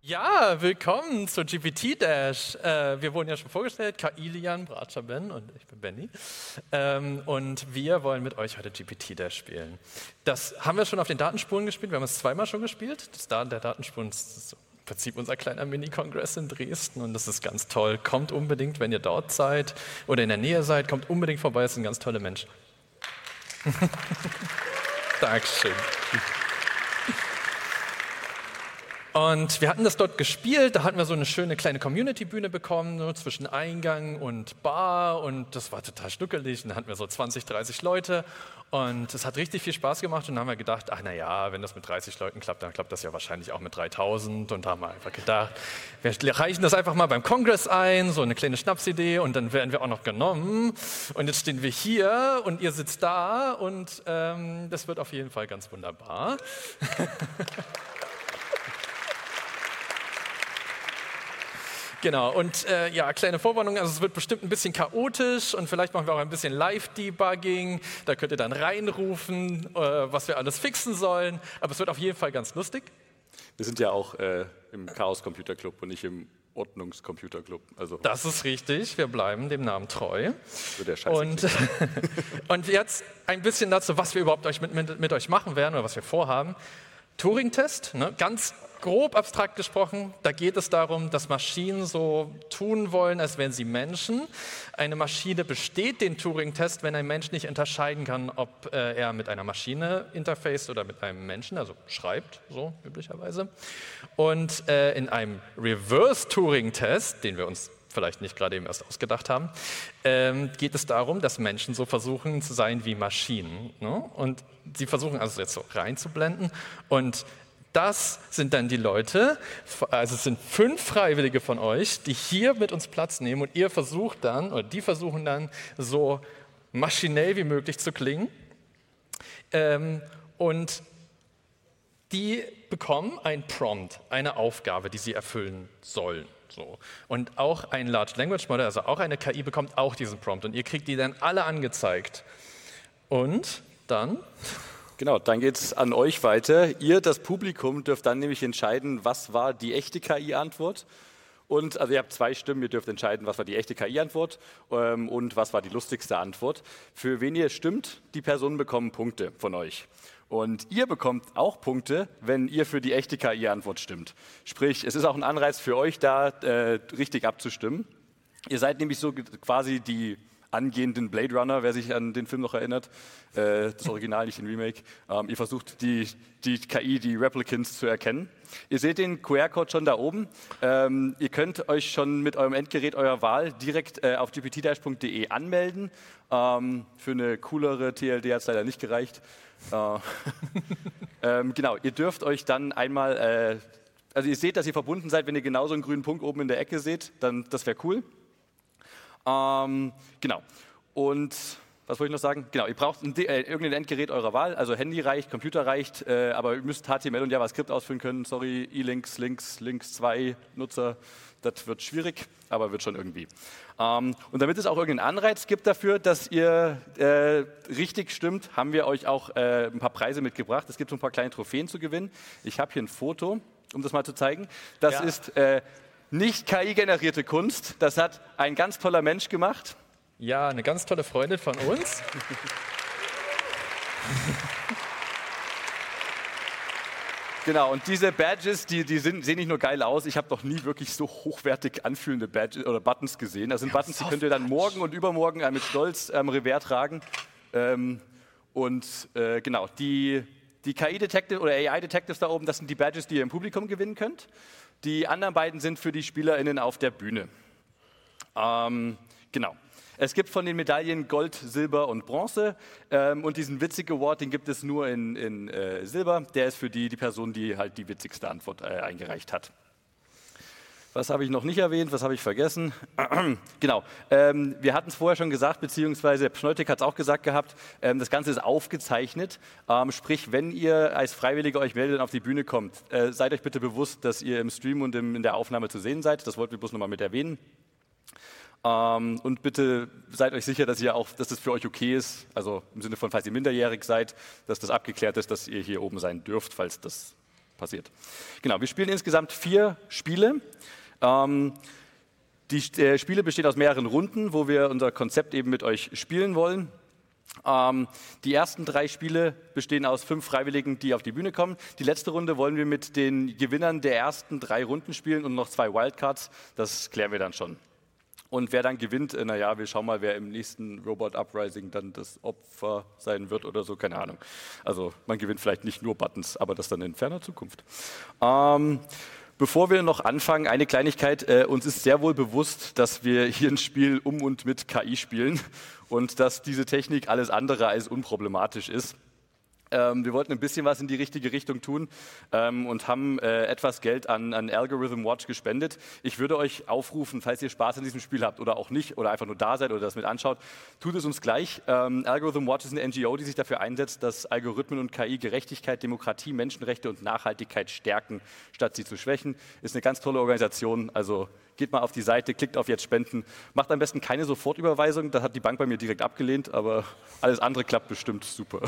Ja, willkommen zu GPT Dash. Wir wurden ja schon vorgestellt, Ilian, Bratscher Ben und ich bin Benny. Und wir wollen mit euch heute GPT Dash spielen. Das haben wir schon auf den Datenspuren gespielt, wir haben es zweimal schon gespielt. Das Daten der Datenspuren ist im Prinzip unser kleiner Mini-Kongress in Dresden und das ist ganz toll. Kommt unbedingt, wenn ihr dort seid oder in der Nähe seid, kommt unbedingt vorbei, es sind ganz tolle Menschen. Dankeschön. Und wir hatten das dort gespielt, da hatten wir so eine schöne kleine Community-Bühne bekommen, so zwischen Eingang und Bar und das war total schnuckelig. Und dann hatten wir so 20, 30 Leute und es hat richtig viel Spaß gemacht und dann haben wir gedacht, ach naja, wenn das mit 30 Leuten klappt, dann klappt das ja wahrscheinlich auch mit 3000 und da haben wir einfach gedacht, wir reichen das einfach mal beim Kongress ein, so eine kleine Schnapsidee und dann werden wir auch noch genommen und jetzt stehen wir hier und ihr sitzt da und das wird auf jeden Fall ganz wunderbar. Genau, und ja, kleine Vorwarnung, also es wird bestimmt ein bisschen chaotisch und vielleicht machen wir auch ein bisschen Live-Debugging, da könnt ihr dann reinrufen, was wir alles fixen sollen, aber es wird auf jeden Fall ganz lustig. Wir sind ja auch im Chaos-Computer-Club und nicht im Ordnungs-Computer-Club. Also das ist richtig, wir bleiben dem Namen treu. So der Scheiße. Und jetzt ein bisschen dazu, was wir überhaupt mit euch machen werden oder was wir vorhaben. Turing-Test, ne? Ganz grob abstrakt gesprochen, da geht es darum, dass Maschinen so tun wollen, als wären sie Menschen. Eine Maschine besteht den Turing-Test, wenn ein Mensch nicht unterscheiden kann, ob er mit einer Maschine interfaced oder mit einem Menschen, also schreibt, so üblicherweise. Und in einem Reverse-Turing-Test, den wir uns vielleicht nicht gerade eben erst ausgedacht haben, geht es darum, dass Menschen so versuchen zu sein wie Maschinen. Ne? Und sie versuchen also jetzt so reinzublenden und das sind dann die Leute, also es sind 5 Freiwillige von euch, die hier mit uns Platz nehmen und ihr versucht dann, oder die versuchen dann so maschinell wie möglich zu klingen. Und die bekommen ein Prompt, eine Aufgabe, die sie erfüllen sollen. So. Und auch ein Large Language Model, also auch eine KI, bekommt auch diesen Prompt und ihr kriegt die dann alle angezeigt. Und dann... Genau, dann geht es an euch weiter. Ihr, das Publikum, dürft dann nämlich entscheiden, was war die echte KI-Antwort. Und also ihr habt 2 Stimmen, ihr dürft entscheiden, was war die echte KI-Antwort und was war die lustigste Antwort. Für wen ihr stimmt, die Personen bekommen Punkte von euch. Und ihr bekommt auch Punkte, wenn ihr für die echte KI-Antwort stimmt. Sprich, es ist auch ein Anreiz für euch, da richtig abzustimmen. Ihr seid nämlich so quasi die angehenden Blade Runner, wer sich an den Film noch erinnert, das Original, nicht den Remake. Ihr versucht die KI, die Replicants zu erkennen. Ihr seht den QR-Code schon da oben. Ihr könnt euch schon mit eurem Endgerät eurer Wahl direkt auf gptdash.de anmelden. Für eine coolere TLD hat es leider nicht gereicht. Genau, ihr dürft euch dann einmal, also ihr seht, dass ihr verbunden seid, wenn ihr genauso einen grünen Punkt oben in der Ecke seht, dann das wäre cool. Genau. Und was wollte ich noch sagen? Genau, ihr braucht irgendein Endgerät eurer Wahl, also Handy reicht, Computer reicht, aber ihr müsst HTML und JavaScript ausfüllen können. Sorry, E-Links, Links 2, Nutzer, das wird schwierig, aber wird schon irgendwie. Und damit es auch irgendeinen Anreiz gibt dafür, dass ihr richtig stimmt, haben wir euch auch ein paar Preise mitgebracht. Es gibt so ein paar kleine Trophäen zu gewinnen. Ich habe hier ein Foto, um das mal zu zeigen. Das ist... nicht KI-generierte Kunst, das hat ein ganz toller Mensch gemacht. Ja, eine ganz tolle Freundin von uns. Genau, und diese Badges, die sehen nicht nur geil aus, ich habe noch nie wirklich so hochwertig anfühlende Badges oder Buttons gesehen. Das sind Buttons, die könnt ihr dann morgen und übermorgen mit Stolz am Revers tragen. Genau, die KI-Detective oder AI-Detectives da oben, das sind die Badges, die ihr im Publikum gewinnen könnt. Die anderen beiden sind für die SpielerInnen auf der Bühne. Genau. Es gibt von den Medaillen Gold, Silber und Bronze. Und diesen Witzig Award, den gibt es nur in Silber. Der ist für die Person, die halt die witzigste Antwort eingereicht hat. Was habe ich noch nicht erwähnt? Was habe ich vergessen? Genau, wir hatten es vorher schon gesagt, beziehungsweise Pschneutek hat es auch gesagt gehabt, das Ganze ist aufgezeichnet. Sprich, wenn ihr als Freiwillige euch meldet und auf die Bühne kommt, seid euch bitte bewusst, dass ihr im Stream und in der Aufnahme zu sehen seid. Das wollten wir bloß nochmal mit erwähnen. Und bitte seid euch sicher, dass das für euch okay ist, also im Sinne von, falls ihr minderjährig seid, dass das abgeklärt ist, dass ihr hier oben sein dürft, falls das passiert. Genau, wir spielen insgesamt 4 Spiele. Die Spiele bestehen aus mehreren Runden, wo wir unser Konzept eben mit euch spielen wollen. Die ersten 3 Spiele bestehen aus 5 Freiwilligen, die auf die Bühne kommen. Die letzte Runde wollen wir mit den Gewinnern der ersten 3 Runden spielen und noch 2 Wildcards. Das klären wir dann schon. Und wer dann gewinnt, wir schauen mal, wer im nächsten Robot Uprising dann das Opfer sein wird oder so, keine Ahnung. Also man gewinnt vielleicht nicht nur Buttons, aber das dann in ferner Zukunft. Bevor wir noch anfangen, eine Kleinigkeit. Uns ist sehr wohl bewusst, dass wir hier ein Spiel um und mit KI spielen und dass diese Technik alles andere als unproblematisch ist. Wir wollten ein bisschen was in die richtige Richtung tun und haben etwas Geld an Algorithm Watch gespendet. Ich würde euch aufrufen, falls ihr Spaß an diesem Spiel habt oder auch nicht oder einfach nur da seid oder das mit anschaut, tut es uns gleich. Algorithm Watch ist eine NGO, die sich dafür einsetzt, dass Algorithmen und KI Gerechtigkeit, Demokratie, Menschenrechte und Nachhaltigkeit stärken, statt sie zu schwächen. Ist eine ganz tolle Organisation, also geht mal auf die Seite, klickt auf Jetzt spenden. Macht am besten keine Sofortüberweisung, das hat die Bank bei mir direkt abgelehnt, aber alles andere klappt bestimmt super.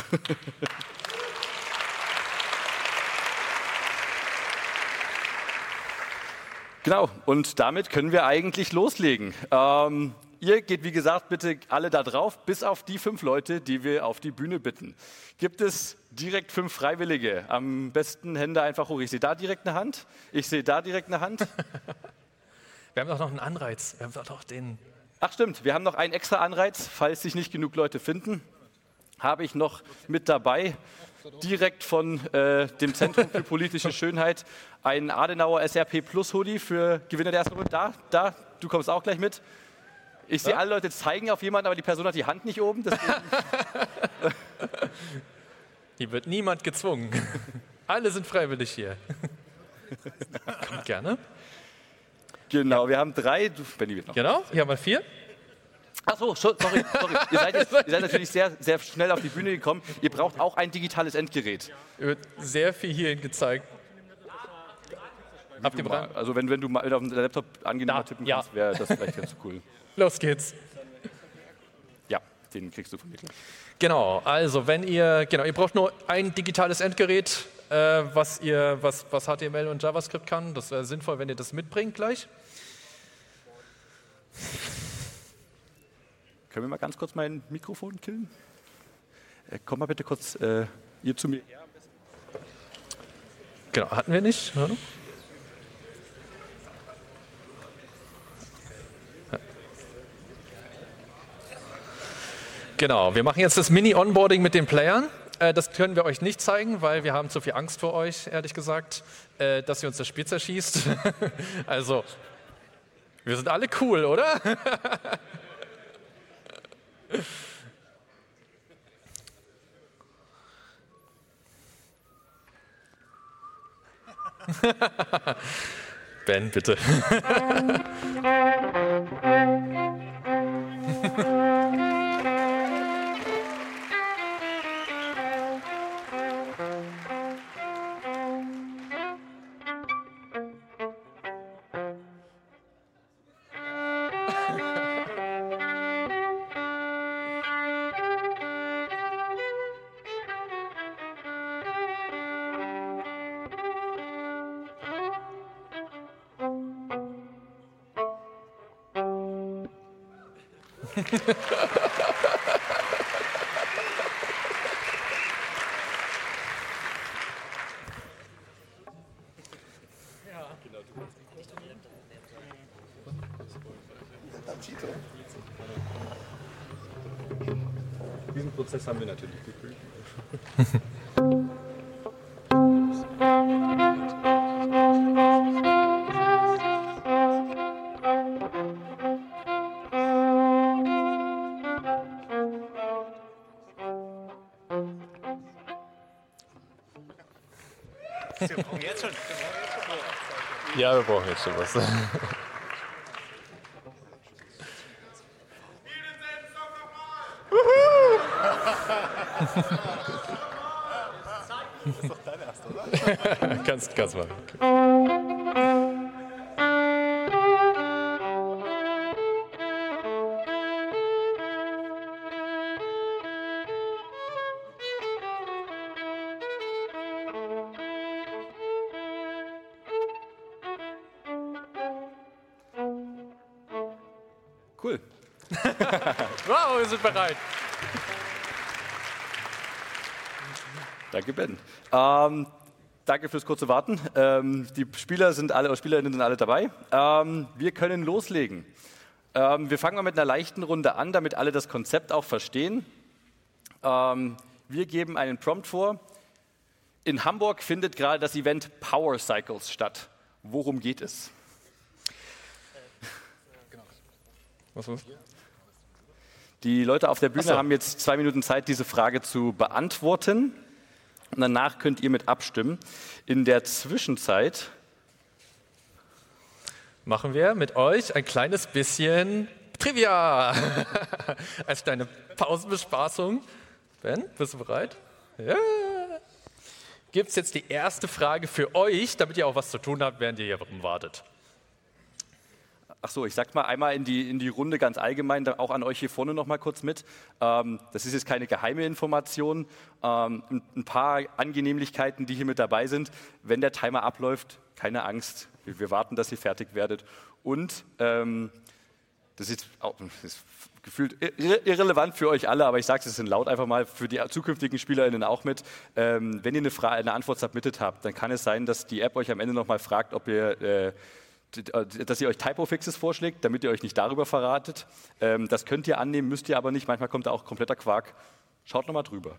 Genau, und damit können wir eigentlich loslegen. Ihr geht, wie gesagt, bitte alle da drauf, bis auf die 5 Leute, die wir auf die Bühne bitten. Gibt es direkt 5 Freiwillige? Am besten Hände einfach hoch. Ich sehe da direkt eine Hand. Ich sehe da direkt eine Hand. Wir haben doch noch einen Anreiz. Wir haben doch noch den. Ach stimmt, wir haben noch einen extra Anreiz, falls sich nicht genug Leute finden. Habe ich noch mit dabei, direkt von dem Zentrum für politische Schönheit, ein Adenauer SRP Plus Hoodie für Gewinner der ersten Runde. Da, du kommst auch gleich mit. Ich sehe alle Leute zeigen auf jemanden, aber die Person hat die Hand nicht oben. Hier wird niemand gezwungen. Alle sind freiwillig hier. Kommt gerne. Genau, wir haben 3. Benni wird noch. Genau, hier haben wir 4. Ach so, sorry. Ihr seid natürlich sehr, sehr schnell auf die Bühne gekommen. Ihr braucht auch ein digitales Endgerät. Wird sehr viel hierhin gezeigt. Habt ihr bereit? Also wenn du mal auf dem Laptop angenehmer tippen kannst, wäre das vielleicht ganz cool. Los geht's. Ja, den kriegst du von mir. Genau, also ihr braucht nur ein digitales Endgerät, was HTML und JavaScript kann. Das wäre sinnvoll, wenn ihr das mitbringt gleich. Können wir mal ganz kurz mein Mikrofon killen? Komm mal bitte kurz ihr zu mir her. Genau, hatten wir nicht. Ja. Genau, wir machen jetzt das Mini-Onboarding mit den Playern. Das können wir euch nicht zeigen, weil wir haben zu viel Angst vor euch, ehrlich gesagt, dass ihr uns das Spiel zerschießt. Also, wir sind alle cool, oder? Ben, bitte. Diesen Prozess haben wir natürlich geprüft. Wir brauchen jetzt schon. Ja, wir brauchen jetzt schon was. Das ist doch dein erster, oder? Kannst mal. Cool. Wow, wir sind bereit. Danke, Ben. Danke fürs kurze Warten. Die Spieler sind alle, oder Spielerinnen sind alle dabei. Wir können loslegen. Wir fangen mal mit einer leichten Runde an, damit alle das Konzept auch verstehen. Wir geben einen Prompt vor. In Hamburg findet gerade das Event Power Cycles statt. Worum geht es? Was ist? Die Leute auf der Bühne Ach so. haben jetzt 2 Minuten Zeit, diese Frage zu beantworten. Und danach könnt ihr mit abstimmen. In der Zwischenzeit Machen wir mit euch ein kleines bisschen Trivia. Als kleine Pausenbespaßung. Ben, bist du bereit? Ja. Gibt es jetzt die erste Frage für euch, damit ihr auch was zu tun habt, während ihr hier wartet. Ach so, ich sag mal einmal in die Runde ganz allgemein, auch an euch hier vorne noch mal kurz mit. Das ist jetzt keine geheime Information. Ein paar Angenehmlichkeiten, die hier mit dabei sind. Wenn der Timer abläuft, keine Angst. Wir warten, dass ihr fertig werdet. Und das ist gefühlt irrelevant für euch alle, aber ich sage es in laut einfach mal für die zukünftigen SpielerInnen auch mit. Wenn ihr eine Antwort submitted habt, dann kann es sein, dass die App euch am Ende noch mal fragt, ob ihr dass ihr euch Typo-Fixes vorschlägt, damit ihr euch nicht darüber verratet. Das könnt ihr annehmen, müsst ihr aber nicht. Manchmal kommt da auch kompletter Quark. Schaut nochmal drüber.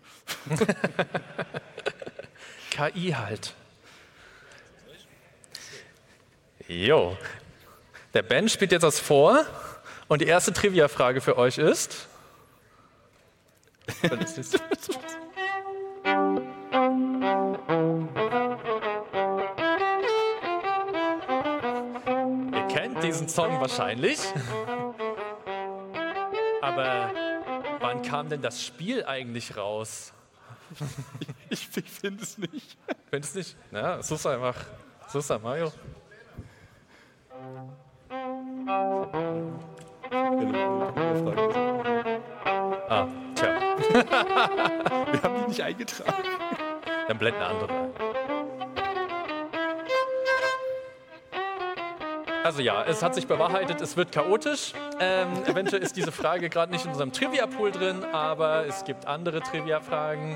KI halt. Jo. Der Ben spielt jetzt das vor und die erste Trivia-Frage für euch ist... Ihr kennt diesen Song wahrscheinlich, aber wann kam denn das Spiel eigentlich raus? Ich finde es nicht. Findest du nicht? Ja, such's einfach. Such's einfach, Mario. Ah, tja. Wir haben die nicht eingetragen. Dann blenden andere ein. Also ja, es hat sich bewahrheitet, es wird chaotisch. Eventuell ist diese Frage gerade nicht in unserem Trivia-Pool drin, aber es gibt andere Trivia-Fragen.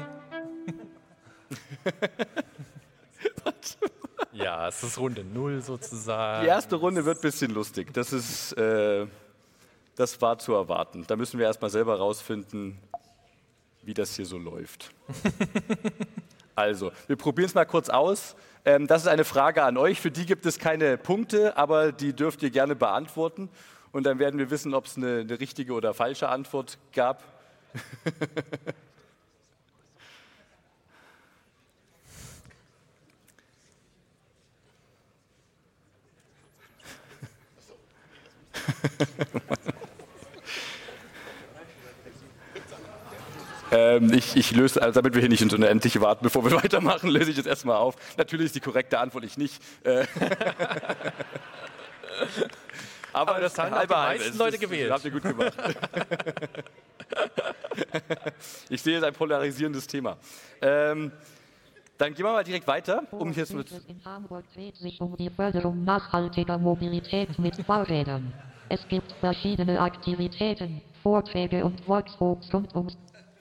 Ja, es ist Runde 0 sozusagen. Die erste Runde wird ein bisschen lustig. Das war zu erwarten. Da müssen wir erstmal selber rausfinden, wie das hier so läuft. Also, wir probieren es mal kurz aus. Das ist eine Frage an euch. Für die gibt es keine Punkte, aber die dürft ihr gerne beantworten. Und dann werden wir wissen, ob es eine richtige oder falsche Antwort gab. Ich löse, also damit wir hier nicht in so eine endliche warten, bevor wir weitermachen, löse ich jetzt erstmal auf. Natürlich ist die korrekte Antwort ich nicht. Aber das haben die meisten Leute gewählt. Habt ihr gut gemacht. Ich sehe jetzt ein polarisierendes Thema. Dann gehen wir mal direkt weiter. In Hamburg dreht sich um die Förderung nachhaltiger Mobilität mit Fahrrädern. Es gibt verschiedene Aktivitäten, Vorträge und Workshops rund ums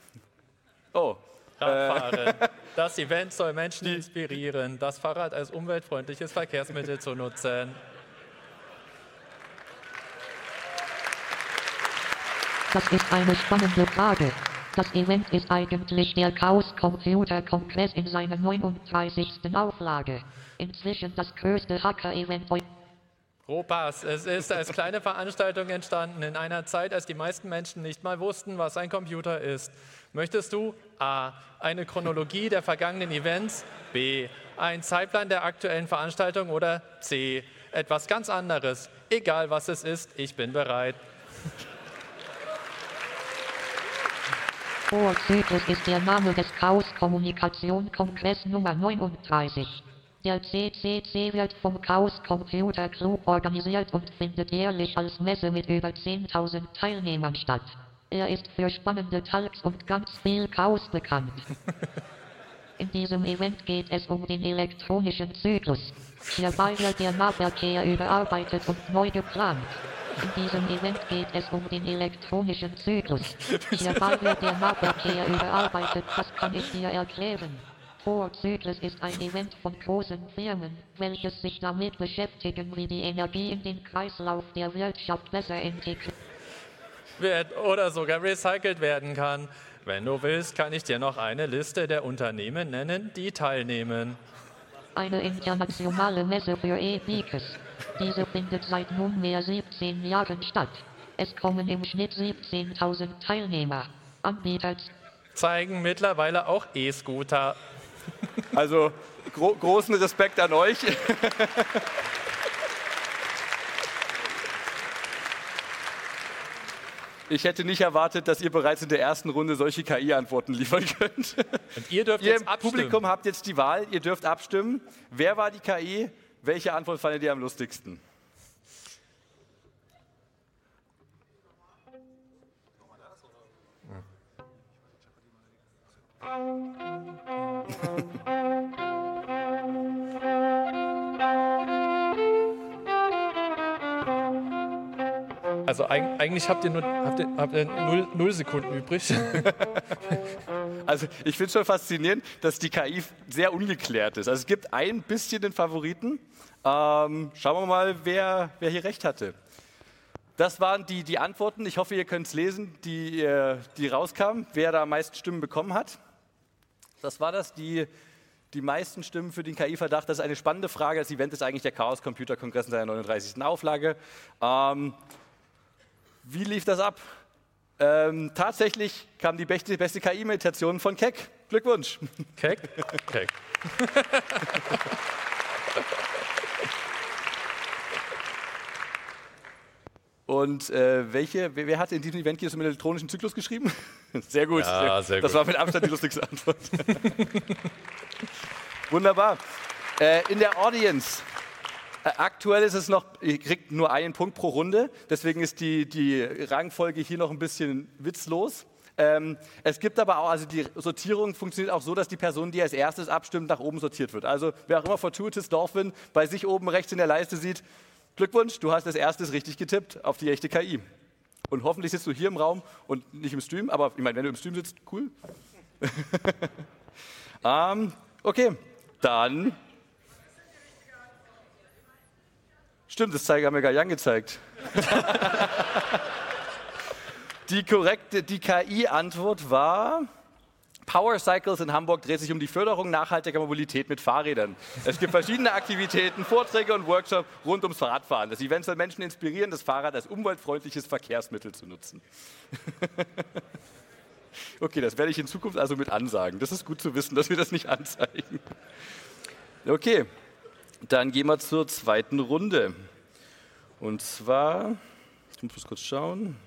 Radfahren. Das Event soll Menschen inspirieren, das Fahrrad als umweltfreundliches Verkehrsmittel zu nutzen. Das ist eine spannende Frage. Das Event ist eigentlich der Chaos Computer Kongress in seiner 39. Auflage. Inzwischen das größte Hacker-Event. Ropas, es ist als kleine Veranstaltung entstanden, in einer Zeit, als die meisten Menschen nicht mal wussten, was ein Computer ist. Möchtest du A. eine Chronologie der vergangenen Events, B. einen Zeitplan der aktuellen Veranstaltung oder C. etwas ganz anderes? Egal was es ist, ich bin bereit. Zyklus ist der Name des Chaos Kommunikation Kongress Nummer 39. Der CCC wird vom Chaos Computer Club organisiert und findet jährlich als Messe mit über 10.000 Teilnehmern statt. Er ist für spannende Talks und ganz viel Chaos bekannt. In diesem Event geht es um den elektronischen Zyklus. Hierbei wird der Nahverkehr überarbeitet und neu geplant. In diesem Event geht es um den elektronischen Zyklus. Hierbei wird der Nahverkehr überarbeitet, das kann ich dir erklären. Vorzyklus ist ein Event von großen Firmen, welches sich damit beschäftigen, wie die Energie in den Kreislauf der Wirtschaft besser integriert wird oder sogar recycelt werden kann. Wenn du willst, kann ich dir noch eine Liste der Unternehmen nennen, die teilnehmen. Eine internationale Messe für E-Bikes. Diese findet seit nunmehr 17 Jahren statt. Es kommen im Schnitt 17.000 Teilnehmer. Anbieter Zeigen mittlerweile auch E-Scooter. Also großen Respekt an euch. Ich hätte nicht erwartet, dass ihr bereits in der ersten Runde solche KI-Antworten liefern könnt. Und ihr dürft Ihr jetzt im abstimmen. Publikum habt jetzt die Wahl, ihr dürft abstimmen. Wer war die KI? Welche Antwort fandet ihr am lustigsten? Also eigentlich habt ihr null Sekunden übrig. Also ich finde es schon faszinierend, dass die KI sehr ungeklärt ist. Also es gibt ein bisschen den Favoriten. Schauen wir mal, wer hier recht hatte. Das waren die Antworten. Ich hoffe, ihr könnt es lesen, die rauskamen, wer da am meisten Stimmen bekommen hat. Das war das, die meisten Stimmen für den KI-Verdacht. Das ist eine spannende Frage. Das Event ist eigentlich der Chaos Computer Kongress in seiner 39. Auflage. Wie lief das ab? Tatsächlich kam die beste KI-Meditation von Keck. Glückwunsch. Keck? Keck. Und wer hat in diesem Event hier zum elektronischen Zyklus geschrieben? Sehr gut. Ja, sehr das gut. war mit Abstand die lustigste Antwort. Wunderbar. In der Audience. Aktuell ist es noch, ihr kriegt nur einen Punkt pro Runde, deswegen ist die Rangfolge hier noch ein bisschen witzlos. Es gibt aber auch, also die Sortierung funktioniert auch so, dass die Person, die als erstes abstimmt, nach oben sortiert wird. Also wer auch immer Fortuitous Dolphin bei sich oben rechts in der Leiste sieht, Glückwunsch, du hast als erstes richtig getippt auf die echte KI. Und hoffentlich sitzt du hier im Raum und nicht im Stream, aber ich meine, wenn du im Stream sitzt, cool. Okay, dann... Stimmt, das haben wir gar nicht angezeigt. Die KI-Antwort war, Power Cycles in Hamburg dreht sich um die Förderung nachhaltiger Mobilität mit Fahrrädern. Es gibt verschiedene Aktivitäten, Vorträge und Workshops rund ums Fahrradfahren. Das Event soll Menschen inspirieren, das Fahrrad als umweltfreundliches Verkehrsmittel zu nutzen. Okay, das werde ich in Zukunft also mit ansagen. Das ist gut zu wissen, dass wir das nicht anzeigen. Okay. Dann gehen wir zur zweiten Runde. Und zwar, ich muss kurz schauen.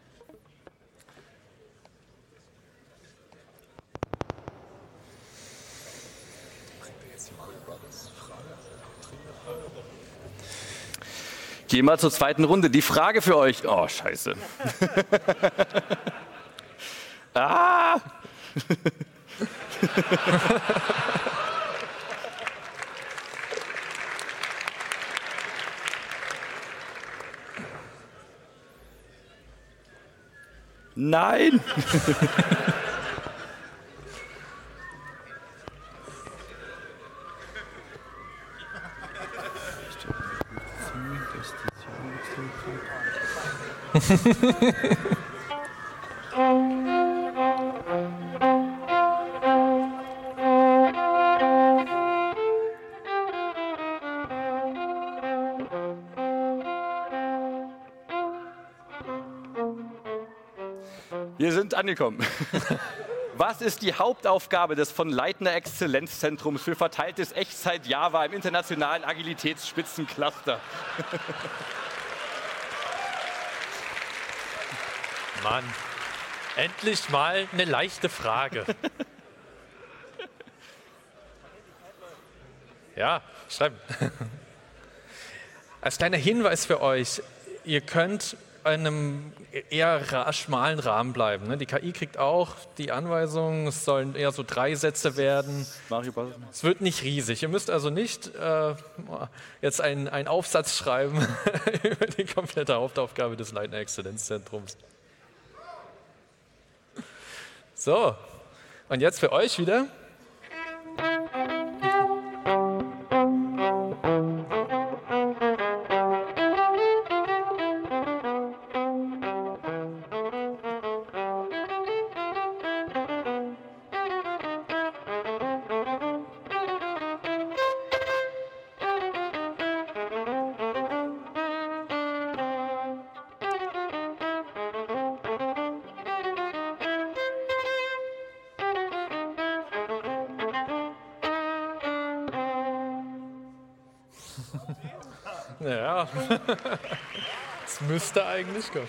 Gehen wir zur zweiten Runde. Die Frage für euch. Oh, scheiße. Ah! Nein! Wir sind angekommen. Was ist die Hauptaufgabe des von Leitner Exzellenzzentrums für verteiltes Echtzeit-Java im internationalen Agilitätsspitzencluster? Mann, endlich mal eine leichte Frage. Ja, schreiben. Als kleiner Hinweis für euch, ihr könnt einem eher schmalen Rahmen bleiben. Ne? Die KI kriegt auch die Anweisung, es sollen eher so 3 Sätze werden. Es wird nicht riesig. Ihr müsst also nicht jetzt einen Aufsatz schreiben über die komplette Hauptaufgabe des Leitner Exzellenzzentrums. So, und jetzt für euch wieder. Ja, es müsste eigentlich kommen.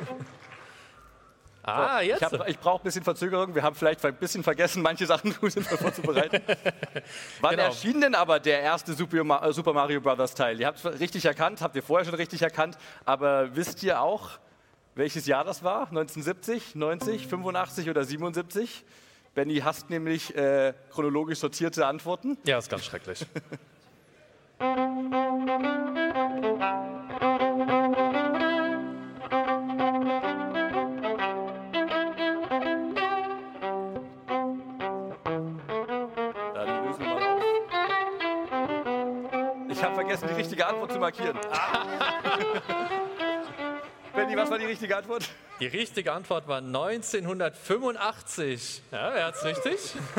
Jetzt. Ich brauche ein bisschen Verzögerung. Wir haben vielleicht ein bisschen vergessen, manche Sachen vorzubereiten. Wann erschien denn aber der erste Super Mario Bros. Teil? Ihr habt es richtig erkannt, habt ihr vorher schon richtig erkannt, aber wisst ihr auch, welches Jahr das war? 1970, 90, 85 oder 77? Benni hasst nämlich chronologisch sortierte Antworten. Ja, ist ganz schrecklich. Ich habe vergessen, die richtige Antwort zu markieren. Benni, was war die richtige Antwort? Die richtige Antwort war 1985. Ja, wer hat's richtig?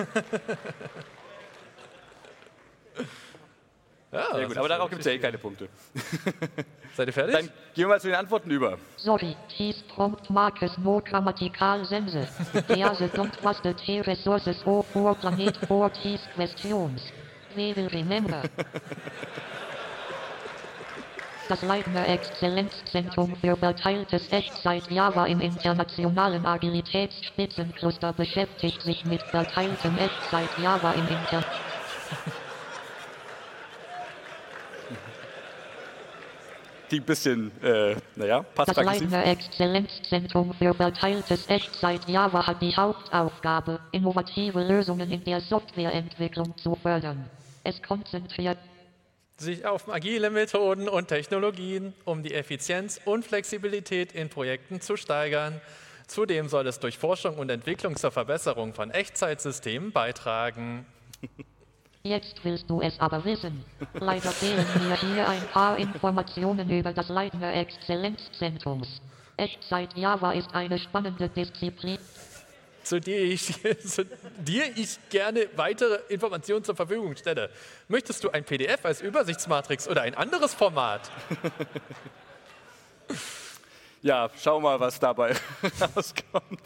Ja, sehr gut, aber darauf gibt es ja eh keine Punkte. Seid ihr fertig? Dann gehen wir mal zu den Antworten über. Sorry, dies Prompt Markes no grammatikal sense. Thease don't was the T resources o for planet for these questions. We will remember. Das Leitner Exzellenzzentrum für verteiltes Echtzeit-Java im internationalen Agilitätsspitzencluster beschäftigt sich mit verteiltem Echtzeit-Java im Die ein bisschen, passt. Das Leitner Exzellenzzentrum für verteiltes Echtzeit-Java hat die Hauptaufgabe, innovative Lösungen in der Softwareentwicklung zu fördern. Es konzentriert sich auf agile Methoden und Technologien, um die Effizienz und Flexibilität in Projekten zu steigern. Zudem soll es durch Forschung und Entwicklung zur Verbesserung von Echtzeitsystemen beitragen. Jetzt willst du es aber wissen. Leider fehlen mir hier ein paar Informationen über das Leitner Exzellenzzentrums. Echtzeit-Java ist eine spannende Disziplin, zu der ich gerne weitere Informationen zur Verfügung stelle. Möchtest du ein PDF als Übersichtsmatrix oder ein anderes Format? Ja, schau mal, was dabei rauskommt.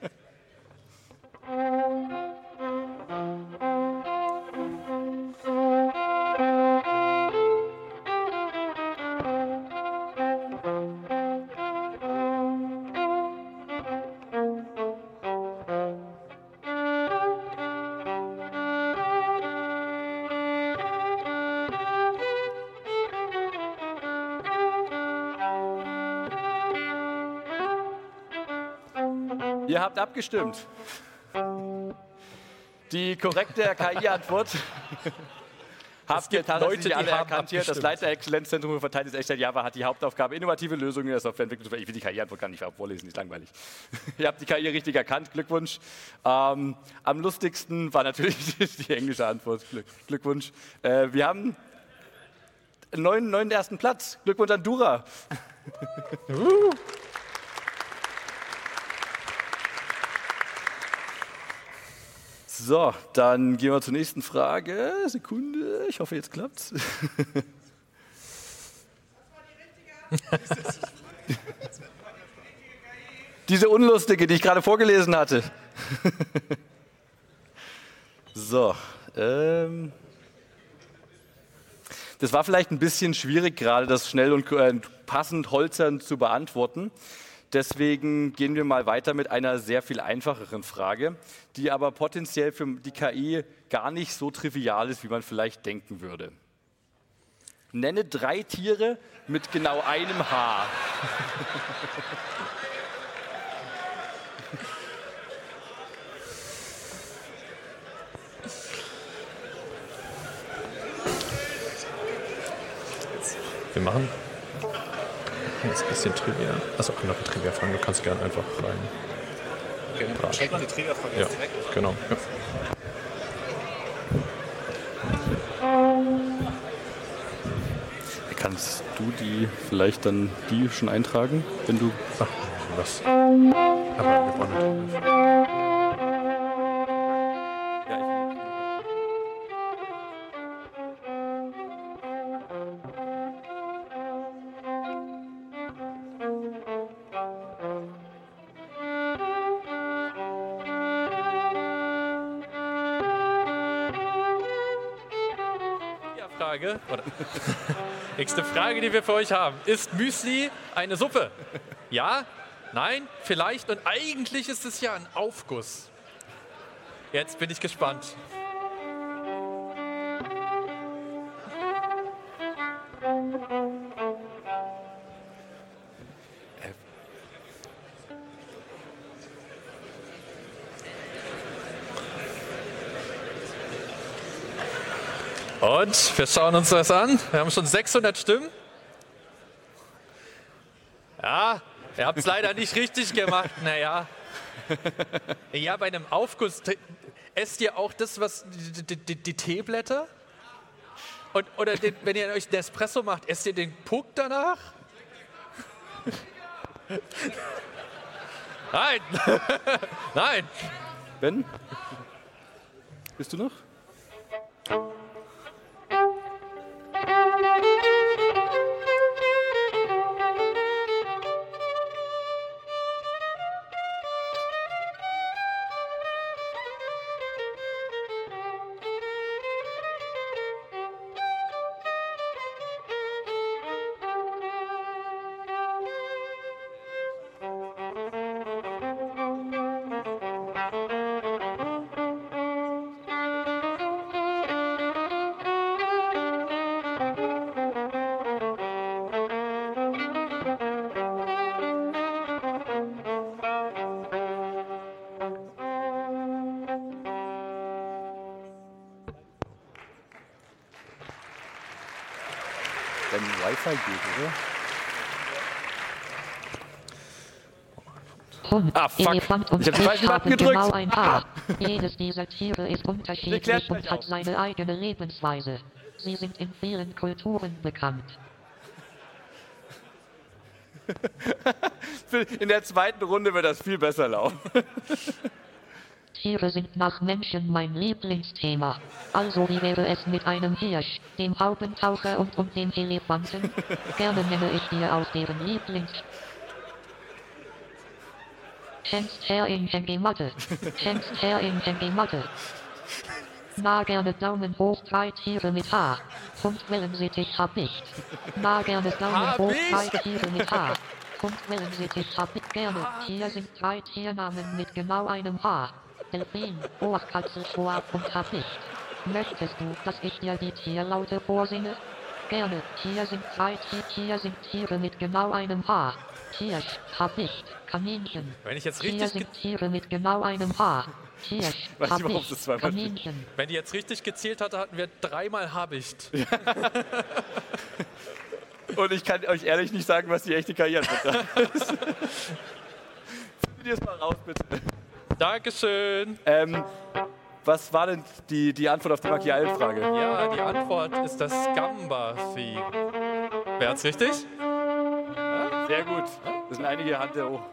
Ihr habt abgestimmt. Die korrekte KI-Antwort habt ihr tatsächlich alle erkannt hier. Das Leitner Exzellenzzentrum für verteiltes Echtzeit-Java hat die Hauptaufgabe, innovative Lösungen in der Softwareentwicklung zu finden. Ich will die KI-Antwort gar nicht vorlesen, ist langweilig. Ihr habt die KI richtig erkannt, Glückwunsch. Am lustigsten war natürlich die englische Antwort, Glückwunsch. Wir haben einen neuen ersten Platz. Glückwunsch an Dura. So, dann gehen wir zur nächsten Frage. Sekunde, ich hoffe, jetzt klappt's. Diese unlustige, die ich gerade vorgelesen hatte. So, das war vielleicht ein bisschen schwierig, gerade das schnell und passend holzern zu beantworten. Deswegen gehen wir mal weiter mit einer sehr viel einfacheren Frage, die aber potenziell für die KI gar nicht so trivial ist, wie man vielleicht denken würde. Nenne 3 Tiere mit genau einem Haar. Wir machen jetzt ein bisschen Trivia. Achso, andere Trivia-Fragen. Du kannst gerne einfach rein. Stellt man die Trivia-Frage Ja, jetzt direkt? genau. Ja. Kannst du vielleicht dann die schon eintragen, wenn du... Ach, was? Aber wir brauchen nicht. Frage, oder nächste Frage, die wir für euch haben. Ist Müsli eine Suppe? Ja? Nein? Vielleicht? Und eigentlich ist es ja ein Aufguss. Jetzt bin ich gespannt. Und wir schauen uns das an. Wir haben schon 600 Stimmen. Ja, ihr habt es leider nicht richtig gemacht. Naja. Ja, bei einem Aufguss esst ihr auch das, was die Teeblätter? Oder wenn ihr euch den Espresso macht, esst ihr den Puck danach? Nein. Nein. Ben? Bist du noch? Wenn Wi-Fi geht, oder? Hund, fuck. Elefant und Ich hab den falschen Fisch Button haben gedrückt. genau ein Haar. Jedes dieser Tiere ist unterschiedlich Erklärt und euch hat auch. seine eigene Lebensweise. Sie sind in vielen Kulturen bekannt. In der zweiten Runde wird das viel besser laufen. Tiere sind nach Menschen mein Lieblingsthema. Also wie wäre es mit einem Hirsch, dem Haubentaucher und dem Elefanten? Gerne nenne ich dir aus deren Lieblings... Kennst Hähnchen die Matte? Kennst Hähnchen die Matte? Na gerne Daumen hoch, 3 Tiere mit Haar. Punktwellensittich hab ich. Na gerne Daumen hoch, 3 Tiere mit Haar. Punktwellensittich hab ich gerne. Hier sind 3 Tiernamen mit genau einem Haar. Delfin, Ohrkatze, Schwab und Habicht. Möchtest du, dass ich dir die Tierlaute vorsinge? Gerne. Hier sind 3 Tiere mit genau einem Haar. Hirsch, Habicht, Kaninchen. Wenn ich jetzt Hier richtig, sind Tiere mit genau einem Haar. Hirsch, Weiß ich, warum Habicht, das zweimal Kaninchen. wenn die jetzt richtig gezählt hatte, hatten wir 3-mal Habicht. Und ich kann euch ehrlich nicht sagen, was die echte KI-Antwort ist. Find ihr es mal raus, bitte. Dankeschön. Was war denn die Antwort auf die Machiavelli-Frage? Ja, die Antwort ist das Gamba-Vieh. Wer hat's richtig? Sehr gut. Das sind einige Hände hoch.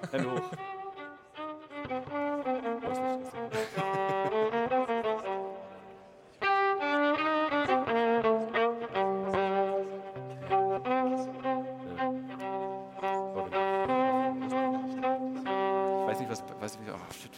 Ich weiß nicht, oh shit.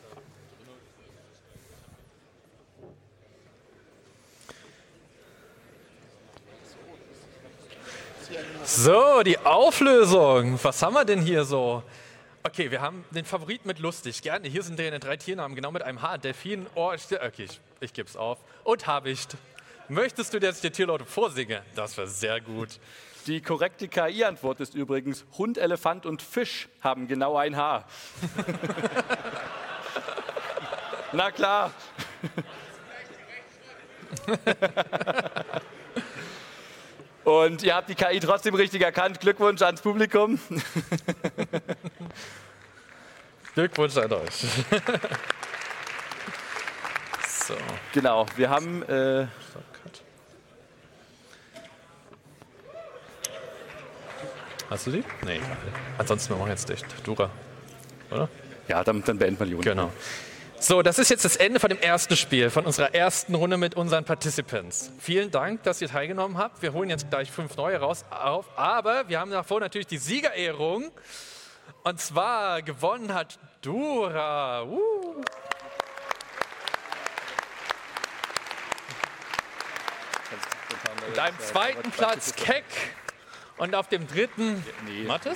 So, die Auflösung. Was haben wir denn hier so? Okay, wir haben den Favoriten mit lustig. Gerne. Hier sind deine 3 Tiernamen genau mit einem H. Delfin, Ohr, okay, ich gebe es auf. Und Habicht. Möchtest du, dass ich dir Tierlaute vorsinge? Das wäre sehr gut. Die korrekte KI-Antwort ist übrigens, Hund, Elefant und Fisch haben genau ein Haar. Na klar. Und ihr habt die KI trotzdem richtig erkannt. Glückwunsch ans Publikum. Glückwunsch an euch. So. Genau, wir haben... Hast du die? Nee, egal. Ansonsten, wir machen jetzt dicht. Dura, oder? Ja, dann beenden wir die Runde. Genau. So, das ist jetzt das Ende von dem ersten Spiel, von unserer ersten Runde mit unseren Participants. Vielen Dank, dass ihr teilgenommen habt. Wir holen jetzt gleich 5 neue raus auf, aber wir haben davor natürlich die Siegerehrung. Und zwar gewonnen hat Dura. Mit einem zweiten Platz Keck und auf dem dritten Mathis.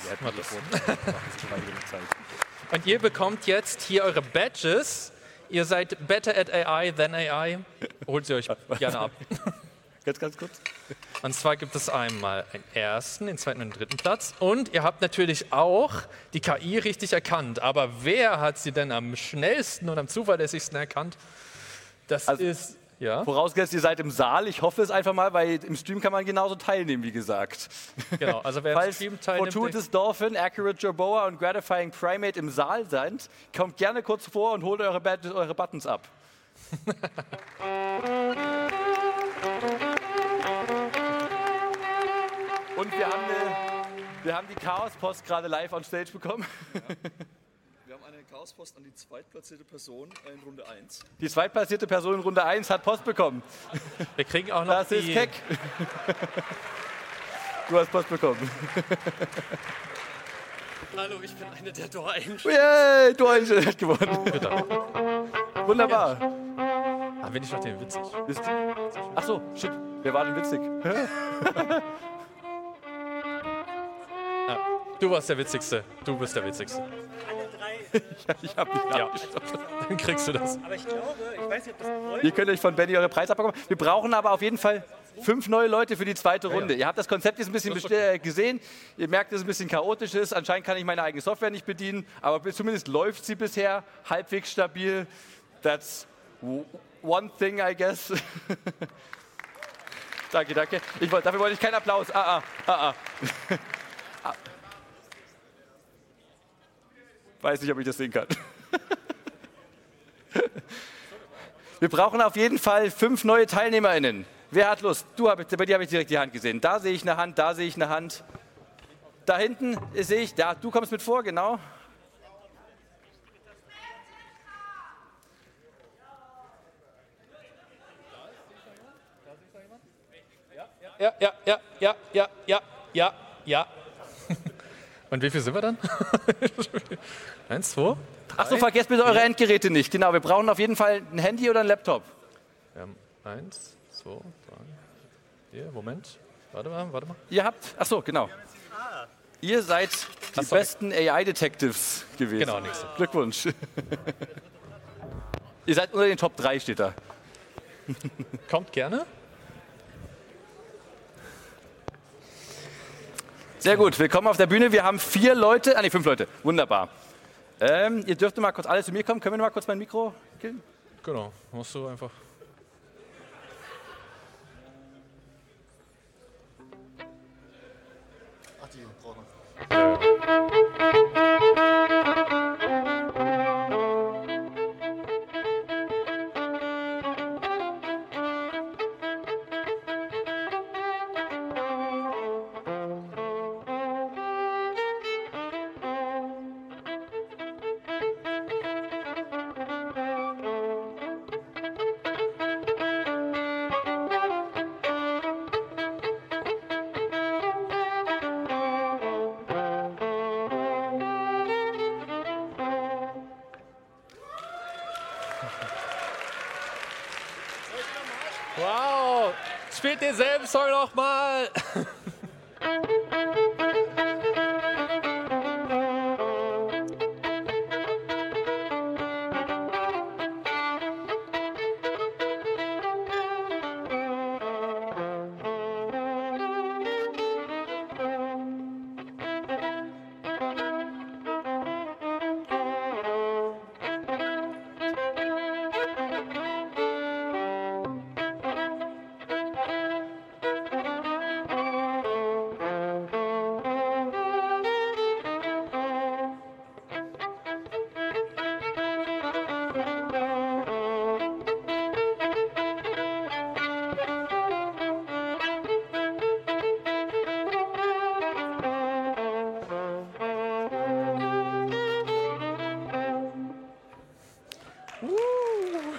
Und ihr bekommt jetzt hier eure Badges. Ihr seid better at AI than AI. Holt sie euch gerne ab. Ganz kurz. Und zwar gibt es einmal einen ersten, den zweiten und den dritten Platz. Und ihr habt natürlich auch die KI richtig erkannt. Aber wer hat sie denn am schnellsten und am zuverlässigsten erkannt? Das ist... Ja. Vorausgesetzt, ihr seid im Saal. Ich hoffe es einfach mal, weil im Stream kann man genauso teilnehmen, wie gesagt. Genau, also wer im Stream teilnimmt... Fortuitous Dolphin, Accurate Jerboa und Gratifying Primate im Saal seid, kommt gerne kurz vor und holt eure Buttons ab. Und wir haben die Chaos-Post gerade live on stage bekommen. Wir haben eine Chaospost an die zweitplatzierte Person in Runde 1. Die zweitplatzierte Person in Runde 1 hat Post bekommen. Wir kriegen auch noch das ist Keck. Du hast Post bekommen. Hallo, ich bin eine der Dorn. Yay, Dorn hat gewonnen. Bitte. Wunderbar. Ah, bin ich noch den witzig? Ach so, shit. Wer war denn witzig? Du warst der Witzigste. Du bist der Witzigste. Ich hab nicht Dann kriegst du das. Aber ich glaube, ich weiß nicht, ob das wollt. Ihr könnt euch von Benny eure Preise abbekommen. Wir brauchen aber auf jeden Fall 5 neue Leute für die zweite Runde. Ihr habt das Konzept jetzt ein bisschen gesehen. Ihr merkt, dass es ein bisschen chaotisch ist. Anscheinend kann ich meine eigene Software nicht bedienen. Aber zumindest läuft sie bisher halbwegs stabil. That's one thing, I guess. Danke. Dafür wollte ich keinen Applaus. Weiß nicht, ob ich das sehen kann. Wir brauchen auf jeden Fall 5 neue TeilnehmerInnen. Wer hat Lust? Bei dir habe ich direkt die Hand gesehen. Da sehe ich eine Hand, da sehe ich eine Hand. Da hinten sehe ich, ja, du kommst mit vor, genau. Ja. Und wie viel sind wir dann? 1, 2, 3. Achso, vergesst bitte eure Endgeräte nicht. Genau, wir brauchen auf jeden Fall ein Handy oder ein Laptop. Wir haben 1, 2, 3, 4. Moment. Warte mal. Ihr habt, achso, genau. Ihr seid die besten AI-Detectives gewesen. Genau, nächste. Glückwunsch. Ihr seid unter den Top 3, steht da. Kommt gerne. Sehr gut, willkommen auf der Bühne. Wir haben 5 Leute. Wunderbar. Ihr dürft mal kurz alle zu mir kommen. Können wir mal kurz mein Mikro killen? Genau, musst du einfach. Ach, die brauchen wir. Wow! Spielt denselben Song nochmal!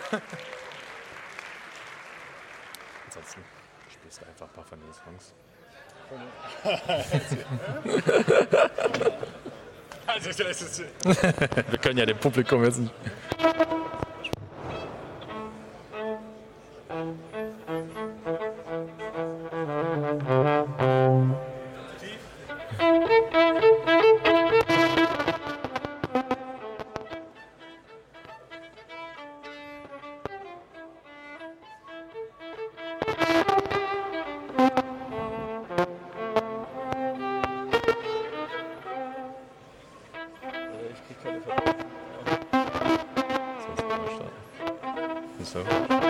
Ansonsten spielst du einfach ein paar von den Songs. Also, das ist. Wir können ja dem Publikum jetzt nicht. Ich krieg keine Verbindung. Sonst mal starten. So.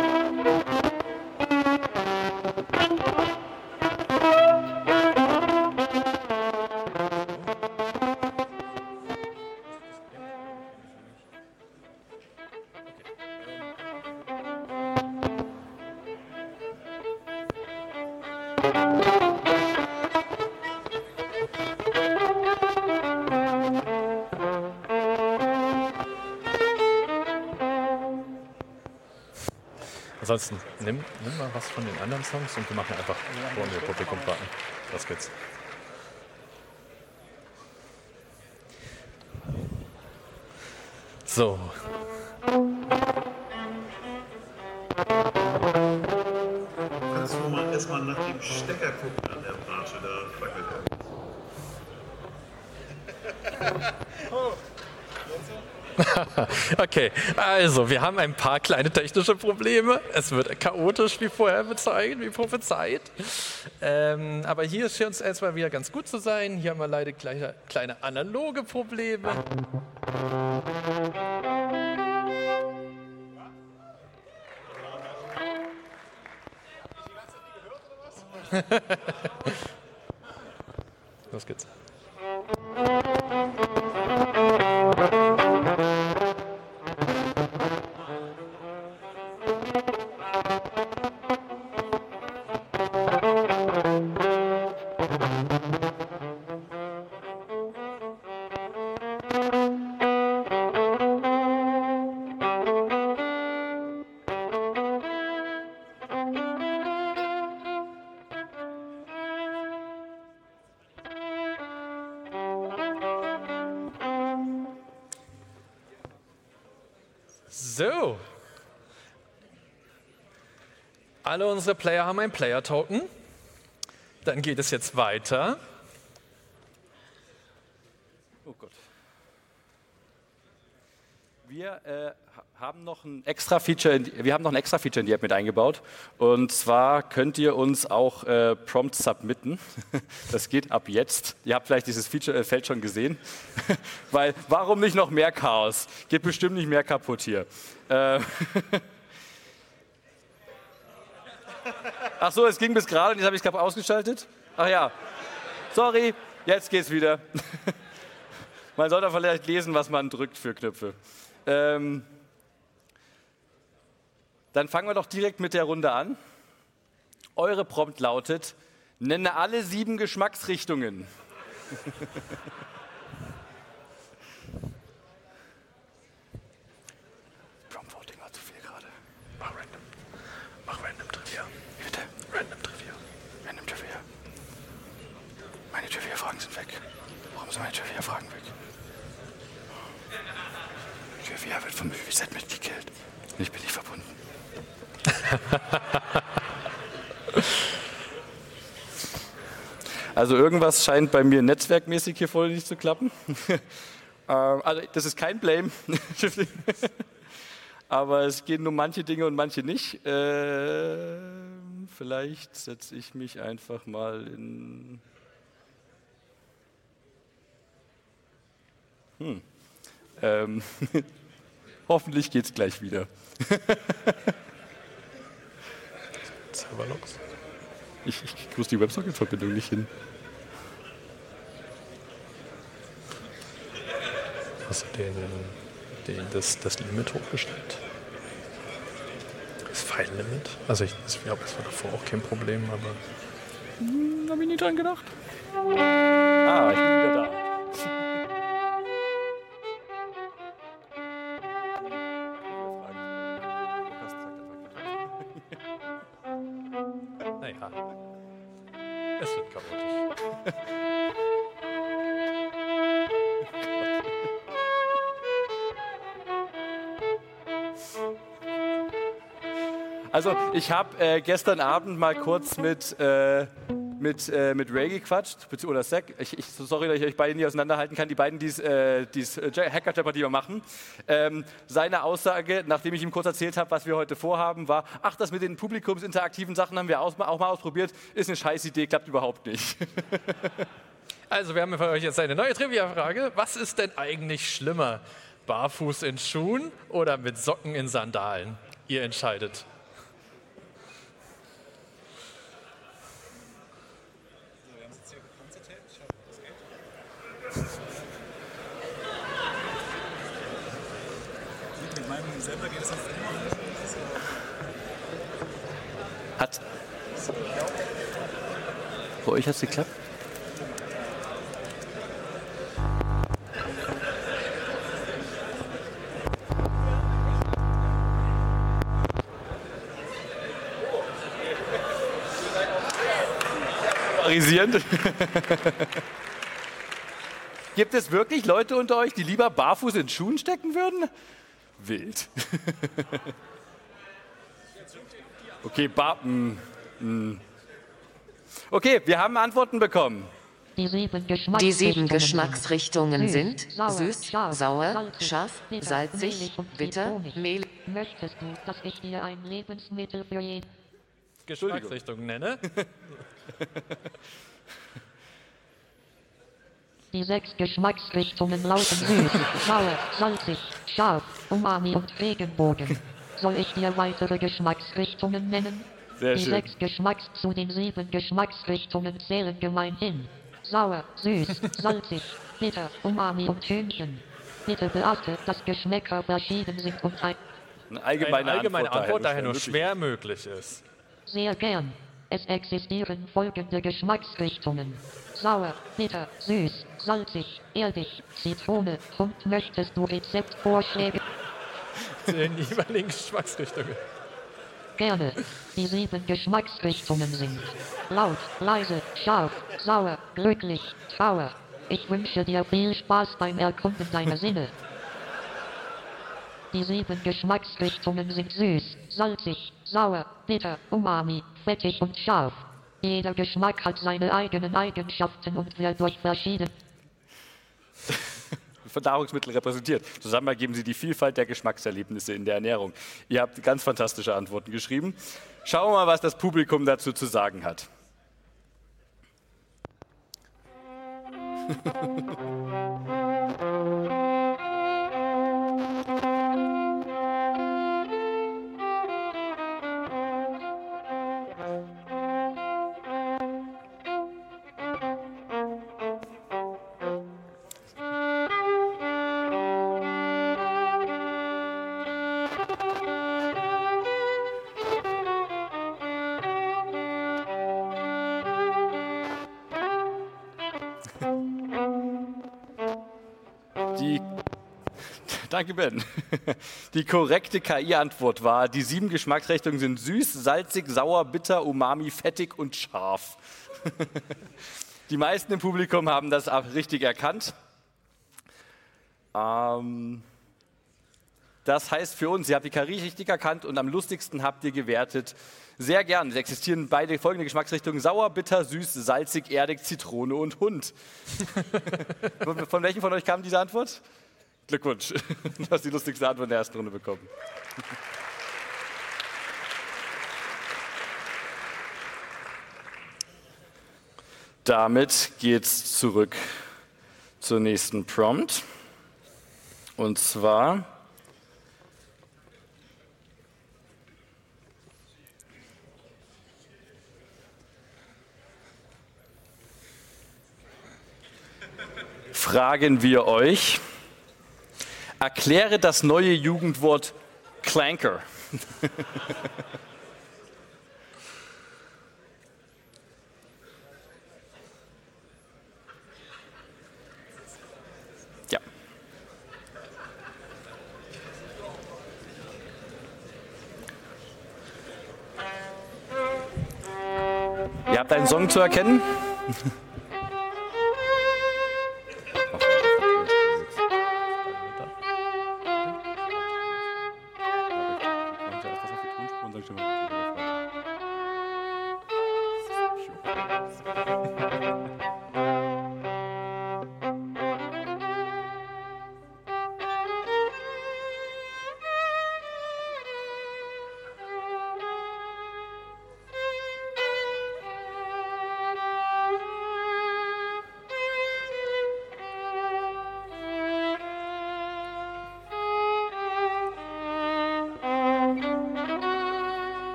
Ansonsten nimm mal was von den anderen Songs und wir machen einfach vor dem Publikum warten. Was geht's? So. Kannst du mal erstmal nach dem Stecker gucken an der Bratsche, da wackelt er. Okay, also wir haben ein paar kleine technische Probleme. Es wird chaotisch wie vorher bezeichnet, wie prophezeit. Aber hier scheint es erstmal wieder ganz gut zu sein. Hier haben wir leider kleine analoge Probleme. Los geht's. So. Alle unsere Player haben ein Player-Token. Dann geht es jetzt weiter. Oh Gott. Wir haben noch ein extra Feature in die App mit eingebaut. Und zwar könnt ihr uns auch Prompts submitten. Das geht ab jetzt. Ihr habt vielleicht dieses Feature-Feld schon gesehen. Weil, warum nicht noch mehr Chaos? Geht bestimmt nicht mehr kaputt hier. Ach so, es ging bis gerade und jetzt habe ich es gerade ausgeschaltet. Ach ja, sorry, jetzt geht's wieder. Man sollte vielleicht lesen, was man drückt für Knöpfe. Dann fangen wir doch direkt mit der Runde an. Eure Prompt lautet, nenne alle 7 Geschmacksrichtungen. Prompt Voting war zu viel gerade. Mach random Trivia. Bitte? Random Trivia. Random Trivia. Meine Trivia-Fragen sind weg. Warum sind meine Trivia-Fragen weg? Trivia wird vom ÖVZ mitgekillt. Ich bin nicht verbunden. Also irgendwas scheint bei mir netzwerkmäßig hier voll nicht zu klappen. Also das ist kein Blame. Aber es gehen nur manche Dinge und manche nicht. Vielleicht setze ich mich einfach mal in... Hoffentlich geht's gleich wieder. Serverlogs. Ich kriege die WebSocket-Verbindung nicht hin. Hast du das Limit hochgestellt? Das File-Limit? Also ich glaube, das war davor auch kein Problem, aber... Hab ich nie dran gedacht. Ah, ich bin wieder da. Also ich habe gestern Abend mal kurz mit Ray gequatscht, oder Zach. Sorry, dass ich euch beide nicht auseinanderhalten kann, die beiden, die Hacker Jeopardy machen. Seine Aussage, nachdem ich ihm kurz erzählt habe, was wir heute vorhaben, war, ach, das mit den publikumsinteraktiven Sachen haben wir auch mal ausprobiert, ist eine scheiß Idee, klappt überhaupt nicht. Also, wir haben für euch jetzt eine neue Trivia-Frage. Was ist denn eigentlich schlimmer? Barfuß in Schuhen oder mit Socken in Sandalen? Ihr entscheidet. Mit meinem selber geht es jetzt immer. Hat. Bei euch hat es geklappt? Gibt es wirklich Leute unter euch, die lieber barfuß in Schuhen stecken würden? Wild. Okay, Okay, wir haben Antworten bekommen. Die 7 Geschmacksrichtungen sind süß, sauer, scharf, salzig, bitter, mehlig. Möchtest du, dass ich dir ein Lebensmittel für jeden Geschmacksrichtung nenne? Die 6 Geschmacksrichtungen lauten süß, sauer, salzig, scharf, Umami und Regenbogen. Soll ich dir weitere Geschmacksrichtungen nennen? Sehr Die schön. 6 Geschmacks zu den 7 Geschmacksrichtungen zählen gemeinhin. Sauer, süß, salzig, bitter, Umami und Hühnchen. Bitte beachte, dass Geschmäcker verschieden sind und Eine Eine allgemeine Antwort daher nur möglich. schwer möglich ist. sehr gern. Es existieren folgende Geschmacksrichtungen. Sauer, bitter, süß, salzig, erdig, Zitrone. Und möchtest du Rezeptvorschläge? Den jeweiligen Geschmacksrichtungen. Gerne. Die 7 Geschmacksrichtungen sind laut, leise, scharf, sauer, glücklich, trauer. Ich wünsche dir viel Spaß beim Erkunden deiner Sinne. Die 7 Geschmacksrichtungen sind süß, salzig, sauer, bitter, umami, fettig und scharf. Jeder Geschmack hat seine eigenen Eigenschaften und wird durch verschiedene Verdauungsmittel repräsentiert. Zusammen ergeben sie die Vielfalt der Geschmackserlebnisse in der Ernährung. Ihr habt ganz fantastische Antworten geschrieben. Schauen wir mal, was das Publikum dazu zu sagen hat. Danke, Ben. Die korrekte KI-Antwort war, die 7 Geschmacksrichtungen sind süß, salzig, sauer, bitter, umami, fettig und scharf. Die meisten im Publikum haben das richtig erkannt. Das heißt für uns, ihr habt die KI richtig erkannt und am lustigsten habt ihr gewertet. Sehr gern. Es existieren beide folgende Geschmacksrichtungen: sauer, bitter, süß, salzig, erdig, Zitrone und Hund. Von welchem von euch kam diese Antwort? Glückwunsch, du hast die lustigste Antwort in der ersten Runde bekommen. Damit geht's zurück zur nächsten Prompt. Und zwar fragen wir euch: Erkläre das neue Jugendwort Clanker. Ja. Ihr habt einen Song zu erkennen?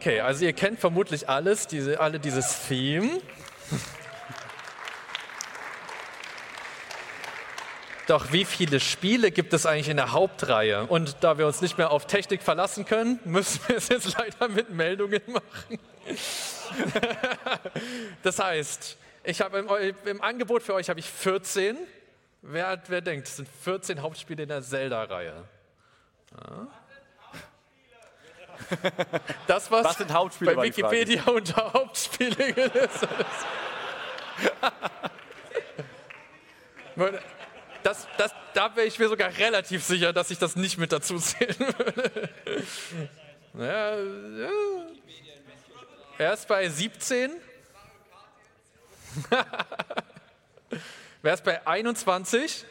Okay, also ihr kennt vermutlich alle dieses Theme. Doch wie viele Spiele gibt es eigentlich in der Hauptreihe? Und da wir uns nicht mehr auf Technik verlassen können, müssen wir es jetzt leider mit Meldungen machen. Das heißt, ich habe im Angebot für euch habe ich 14. Wer denkt, es sind 14 Hauptspiele in der Zelda-Reihe? Ja. Das, was sind Hauptspiele, bei Wikipedia unter Hauptspiele gelistet ist. Da wäre ich mir sogar relativ sicher, dass ich das nicht mit dazu zählen würde. Ja. Er ist bei 17. Wer ist bei 21?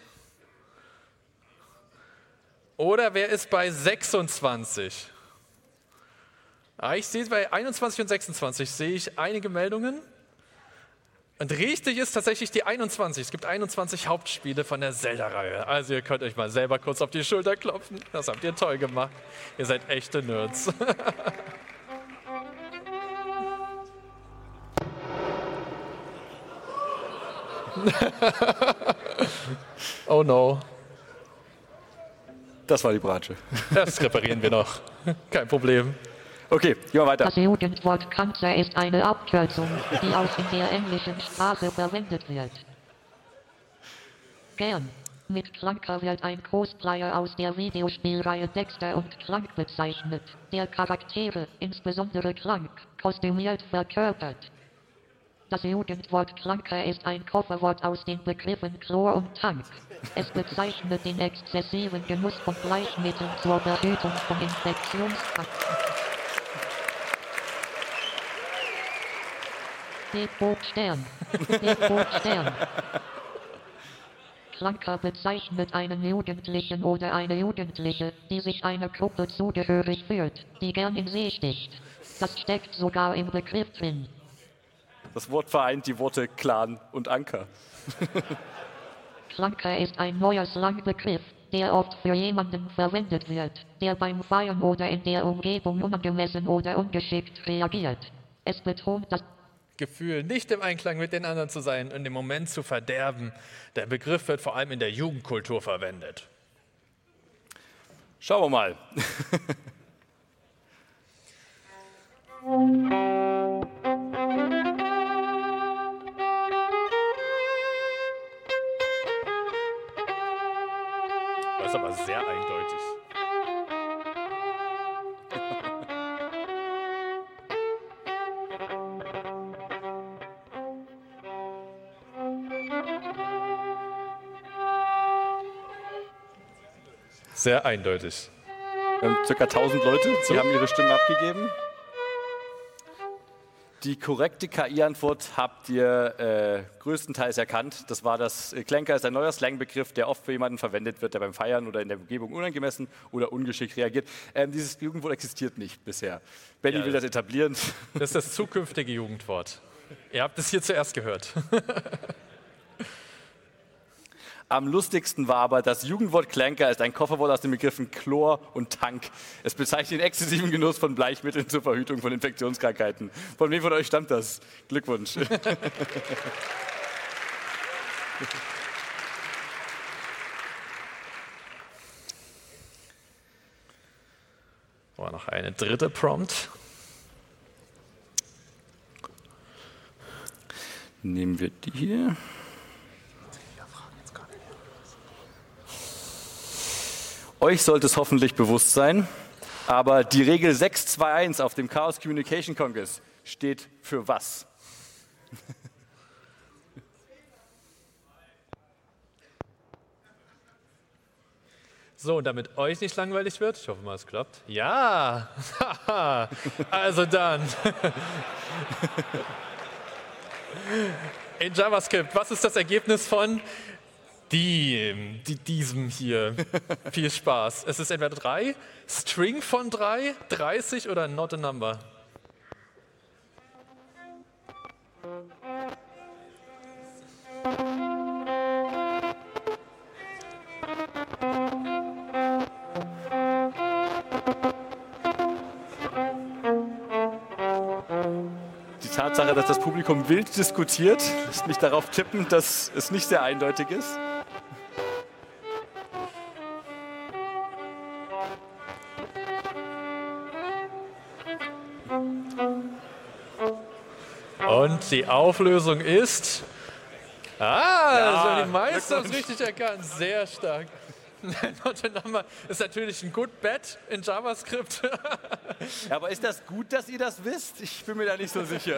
Oder wer ist bei 26? Ich sehe bei 21 und 26 sehe ich einige Meldungen. Und richtig ist tatsächlich die 21. Es gibt 21 Hauptspiele von der Zelda-Reihe. Also ihr könnt euch mal selber kurz auf die Schulter klopfen. Das habt ihr toll gemacht. Ihr seid echte Nerds. Oh no. Das war die Bratsche. Das reparieren wir noch. Kein Problem. Okay, gehen wir weiter. Das Jugendwort Kanzler ist eine Abkürzung, die auch in der englischen Sprache verwendet wird. Gern. Mit Clunker wird ein Cosplayer aus der Videospielreihe Dexter und Clank bezeichnet, der Charaktere, insbesondere Clank, kostümiert verkörpert. Das Jugendwort Clunker ist ein Kofferwort aus den Begriffen Chlor und Tank. Es bezeichnet den exzessiven Genuss von Bleichmitteln zur Verhütung von Infektionskrankheiten. Stern. Clunker bezeichnet einen Jugendlichen oder eine Jugendliche, die sich einer Gruppe zugehörig fühlt, die gern in See sticht. Das steckt sogar im Begriff drin. Das Wort vereint die Worte Clan und Anker. Clunker ist ein neuer Slangbegriff, der oft für jemanden verwendet wird, der beim Feiern oder in der Umgebung unangemessen oder ungeschickt reagiert. Es betont das Gefühl, nicht im Einklang mit den anderen zu sein und im Moment zu verderben. Der Begriff wird vor allem in der Jugendkultur verwendet. Schauen wir mal. Das ist aber sehr eindeutig. Sehr eindeutig. Circa 1000 Leute, die haben ihre Stimmen abgegeben. Die korrekte KI-Antwort habt ihr größtenteils erkannt. Das war das Clanker ist ein neuer Slangbegriff, der oft für jemanden verwendet wird, der beim Feiern oder in der Umgebung unangemessen oder ungeschickt reagiert. Dieses Jugendwort existiert nicht bisher. Benny will das etablieren. Das ist das zukünftige Jugendwort. Ihr habt es hier zuerst gehört. Am lustigsten war aber, das Jugendwort Clanker ist ein Kofferwort aus den Begriffen Chlor und Tank. Es bezeichnet den exzessiven Genuss von Bleichmitteln zur Verhütung von Infektionskrankheiten. Von wem von euch stammt das? Glückwunsch. War noch eine dritte Prompt. Nehmen wir die hier. Euch sollte es hoffentlich bewusst sein, aber die Regel 621 auf dem Chaos Communication Congress steht für was? So, und damit euch nicht langweilig wird, ich hoffe mal, es klappt. Ja, also dann. In JavaScript, was ist das Ergebnis von diesem hier? Viel Spaß. Es ist entweder 3, String von 3, 30 oder not a number. Die Tatsache, dass das Publikum wild diskutiert, lässt mich darauf tippen, dass es nicht sehr eindeutig ist. Und die Auflösung ist... also die meisten haben es Glückwunsch. richtig erkannt. Sehr stark. Ist natürlich ein Good Bet in JavaScript. Ja, aber ist das gut, dass ihr das wisst? Ich bin mir da nicht so sicher.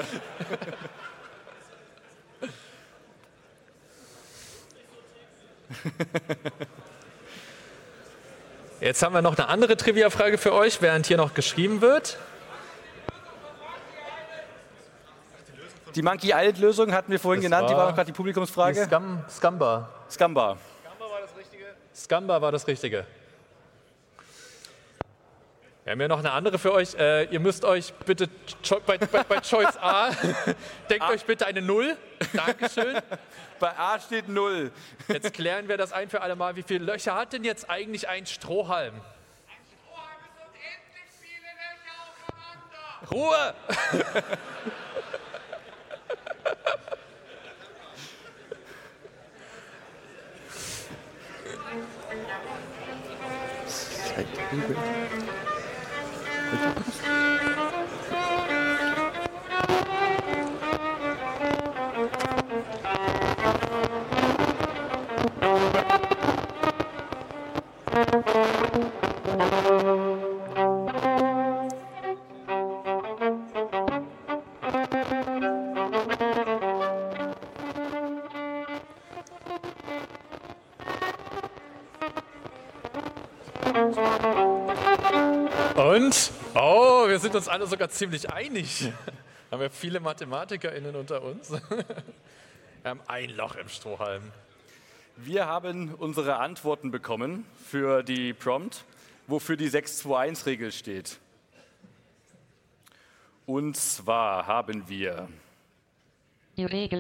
Jetzt haben wir noch eine andere Trivia-Frage für euch, während hier noch geschrieben wird. Die Monkey Island-Lösung hatten wir vorhin Das genannt, die war war noch gerade die Publikumsfrage. Scumbar. Scumbar. Scumbar war das Richtige. Wir haben ja noch eine andere für euch. Ihr müsst euch bitte bei Choice A, denkt euch bitte eine 0. Dankeschön. Bei A steht 0. Jetzt klären wir das ein für alle Mal. Wie viele Löcher hat denn jetzt eigentlich ein Strohhalm? Ruhe! Und? Oh, wir sind uns alle sogar ziemlich einig. Haben wir viele MathematikerInnen unter uns? Wir haben ein Loch im Strohhalm. Wir haben unsere Antworten bekommen für die Prompt, wofür die 6-2-1-Regel steht. Und zwar haben wir... Die Regel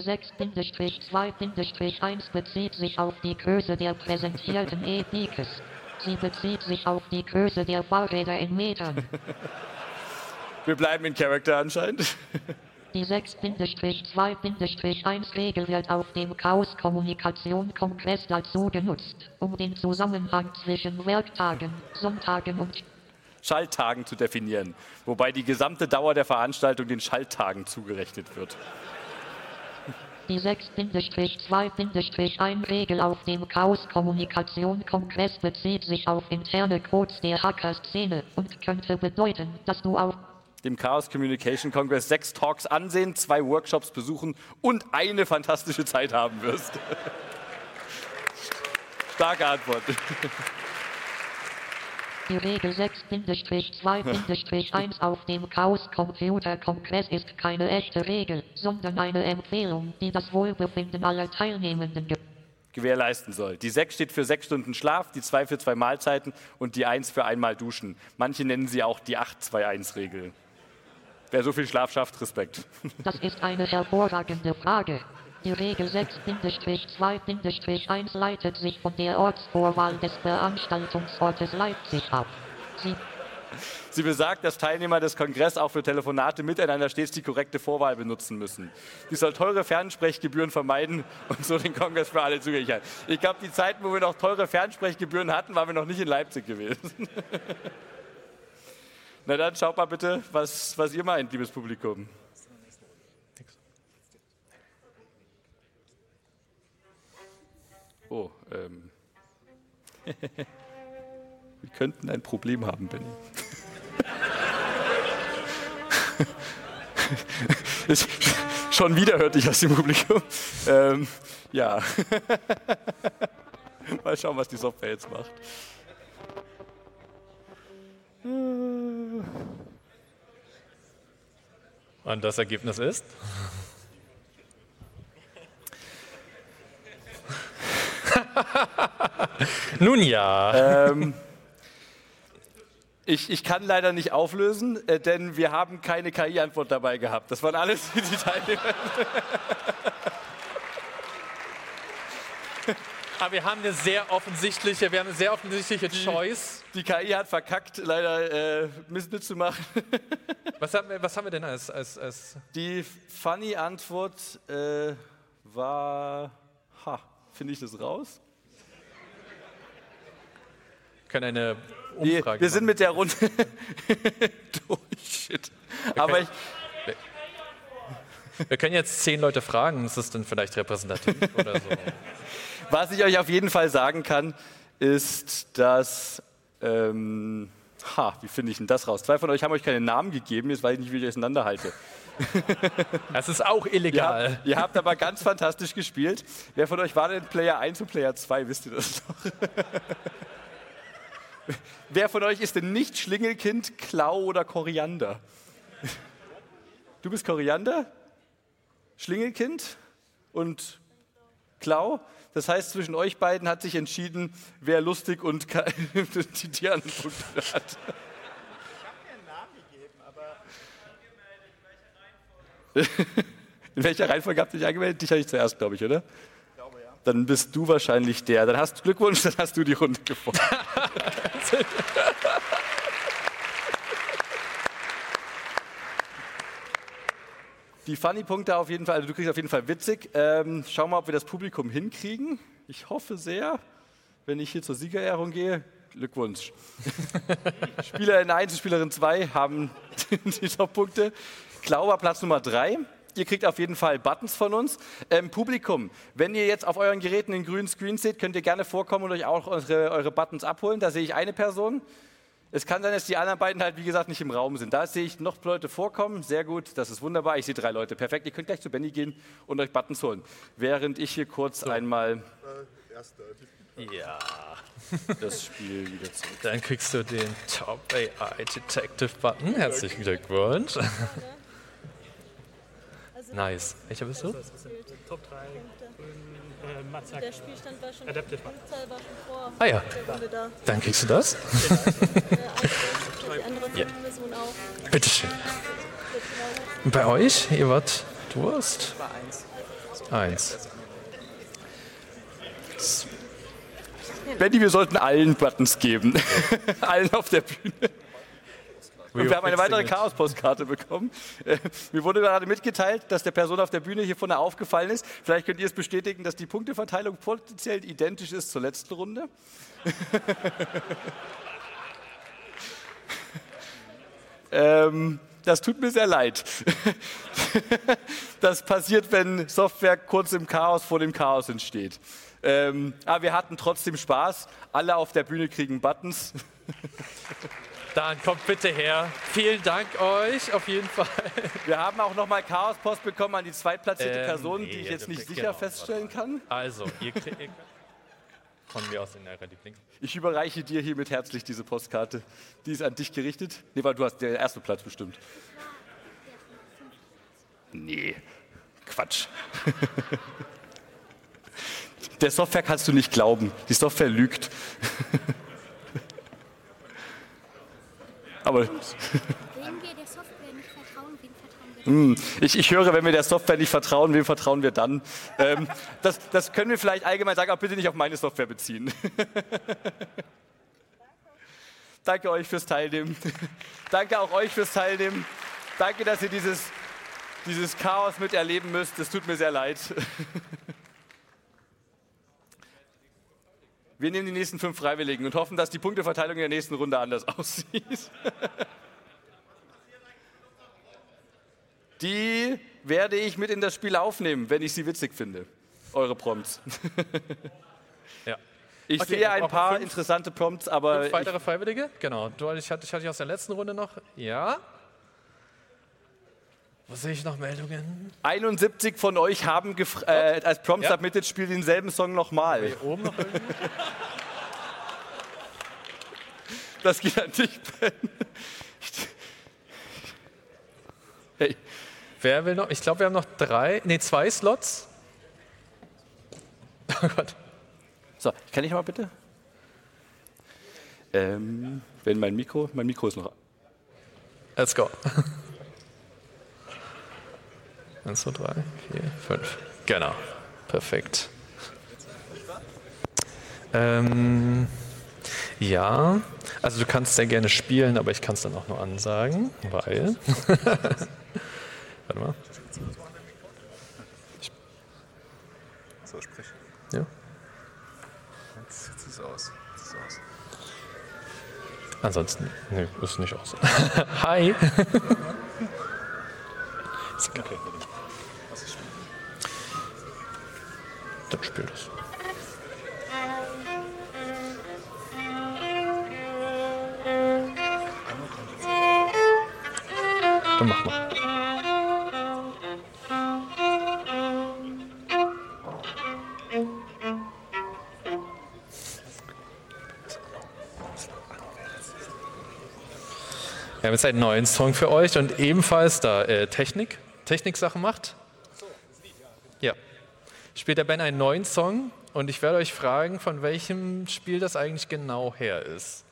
6-2-1 bezieht sich auf die Größe der präsentierten E-Bikes. Sie bezieht sich auf die Größe der Fahrräder in Metern. Wir bleiben in Character anscheinend. Die 6-2-1-Regel wird auf dem Chaos-Kommunikation-Kongress dazu genutzt, um den Zusammenhang zwischen Werktagen, Sonntagen und Schalttagen zu definieren, wobei die gesamte Dauer der Veranstaltung den Schalttagen zugerechnet wird. Die 6-2-1-Regel auf dem Chaos-Kommunikation-Kongress bezieht sich auf interne Codes der Hacker-Szene und könnte bedeuten, dass du auf Dem Chaos Communication Congress 6 Talks ansehen, 2 Workshops besuchen und eine fantastische Zeit haben wirst. Starke Antwort. Die Regel 6-2-1 auf dem Chaos Computer Kongress ist keine echte Regel, sondern eine Empfehlung, die das Wohlbefinden aller Teilnehmenden gewährleisten soll. Die 6 steht für 6 Stunden Schlaf, die 2 für 2 Mahlzeiten und die 1 für einmal Duschen. Manche nennen sie auch die 8-2-1-Regel. Wer so viel Schlaf schafft, Respekt. Das ist eine hervorragende Frage. Die Regel 6-2-1 leitet sich von der Ortsvorwahl des Veranstaltungsortes Leipzig ab. Sie besagt, dass Teilnehmer des Kongresses auch für Telefonate miteinander stets die korrekte Vorwahl benutzen müssen. Sie soll teure Fernsprechgebühren vermeiden und so den Kongress für alle zugänglich halten. Ich glaube, die Zeiten, wo wir noch teure Fernsprechgebühren hatten, waren wir noch nicht in Leipzig gewesen. Na dann, schaut mal bitte, was ihr meint, liebes Publikum. Oh, wir könnten ein Problem haben, Benny. Schon wieder hörte ich aus dem Publikum. Ja. Mal schauen, was die Software jetzt macht. Und das Ergebnis ist? Nun ja. Ich kann leider nicht auflösen, denn wir haben keine KI-Antwort dabei gehabt. Das waren alles die Teilnehmer. Aber wir haben eine sehr offensichtliche Choice. Die KI hat verkackt, leider Mist mitzumachen. Was haben wir denn als Die funny Antwort war... finde ich das raus? können eine Umfrage wir sind machen. mit der Runde durch. Shit. Aber wir können jetzt 10 Leute fragen, ist das denn vielleicht repräsentativ oder so? Was ich euch auf jeden Fall sagen kann, ist, dass... wie finde ich denn das raus? 2 von euch haben euch keine Namen gegeben, jetzt weiß ich nicht, wie ich euch auseinanderhalte. Das ist auch illegal. Ihr habt aber ganz fantastisch gespielt. Wer von euch war denn Player 1 und Player 2? Wisst ihr das noch? Wer von euch ist denn nicht Schlingelkind, Klau oder Koriander? Du bist Koriander, Schlingelkind und Klau. Das heißt, zwischen euch beiden hat sich entschieden, wer lustig und die anderen Punkte hat. Ich habe mir einen Namen gegeben, aber... In welcher Reihenfolge habt ihr dich angemeldet? Dich hatte ich zuerst, glaube ich, oder? Ich glaube, ja. Dann bist du wahrscheinlich der. Dann hast du Glückwunsch, dann hast du die Runde gewonnen. Die Funny-Punkte auf jeden Fall, also du kriegst auf jeden Fall witzig. Schau mal, ob wir das Publikum hinkriegen. Ich hoffe sehr, wenn ich hier zur Siegerehrung gehe. Glückwunsch. Spielerin 1 und Spielerin 2 haben die Top-Punkte. Klauber Platz Nummer 3. Ihr kriegt auf jeden Fall Buttons von uns. Publikum, wenn ihr jetzt auf euren Geräten den grünen Screen seht, könnt ihr gerne vorkommen und euch auch eure Buttons abholen. Da sehe ich eine Person. Es kann sein, dass die anderen beiden halt, wie gesagt, nicht im Raum sind. Da sehe ich noch Leute vorkommen. Sehr gut, das ist wunderbar. Ich sehe 3 Leute. Perfekt. Ihr könnt gleich zu Benny gehen und euch Buttons holen. Während ich hier kurz einmal das Spiel wieder zurück. Dann kriegst du den Top AI Detective Button. Herzlichen Glückwunsch. Nice. Welcher bist du? Top 3, Matzak. Der Spielstand war schon, Adaptive. die Punktzahl war schon vor Ah ja, der Runde da. dann kriegst du das. Die andere Person auch. Bitteschön. Und bei euch, ihr wart Durst? 1. Benny, wir sollten allen Buttons geben. Allen auf der Bühne. Und wir haben eine weitere Chaos-Postkarte bekommen. Mir wurde gerade mitgeteilt, dass der Person auf der Bühne hier vorne aufgefallen ist. Vielleicht könnt ihr es bestätigen, dass die Punkteverteilung potenziell identisch ist zur letzten Runde. Das tut mir sehr leid. Das passiert, wenn Software kurz im Chaos vor dem Chaos entsteht. Aber wir hatten trotzdem Spaß. Alle auf der Bühne kriegen Buttons. Dann kommt bitte her. Vielen Dank euch, auf jeden Fall. Wir haben auch nochmal Chaos-Post bekommen an die zweitplatzierte Person, die ich jetzt nicht sicher feststellen kann. Also, ihr kriegt von mir aus in eurer Lieblings. Ich überreiche dir hiermit herzlich diese Postkarte. Die ist an dich gerichtet. Nee, weil du hast den ersten Platz bestimmt. Nee, Quatsch. Der Software kannst du nicht glauben. Die Software lügt. Aber Wenn wir der Software nicht vertrauen, wem vertrauen wir? ich höre, wenn wir der Software nicht vertrauen, wem vertrauen wir dann? Das können wir vielleicht allgemein sagen, aber bitte nicht auf meine Software beziehen. Danke euch fürs Teilnehmen. Danke auch euch fürs Teilnehmen. Danke, dass ihr dieses Chaos miterleben müsst. Es tut mir sehr leid. Wir nehmen die nächsten 5 Freiwilligen und hoffen, dass die Punkteverteilung in der nächsten Runde anders aussieht. Die werde ich mit in das Spiel aufnehmen, wenn ich sie witzig finde. Eure Prompts. Ja. Ich Okay, sehe ein paar 5 interessante Prompts, aber weitere Freiwillige? Genau. Ich hatte aus der letzten Runde noch. Ja. Wo sehe ich noch Meldungen? 71 von euch haben als Prompt submitted, spielt denselben Song nochmal. Hier oben noch irgendwie? Das geht an dich, Ben. Hey. Wer will noch? Ich glaube, wir haben noch 2 Slots. Oh Gott. So, kann ich mal bitte? Wenn mein Mikro ist noch. Let's go. 1, 2, 3, 4, 5. Genau. Perfekt. Ja, also du kannst sehr gerne spielen, aber ich kann es dann auch nur ansagen, weil... Warte mal. So, sprich. Ja. Jetzt ist es aus. Ansonsten, nee, ist nicht aus. Hi. Okay. Dann spiel das. Dann mach mal. Wir haben jetzt einen neuen Song für euch und ebenfalls da Technik-Sachen macht. Ja. Spielt der Ben einen neuen Song und ich werde euch fragen, von welchem Spiel das eigentlich genau her ist.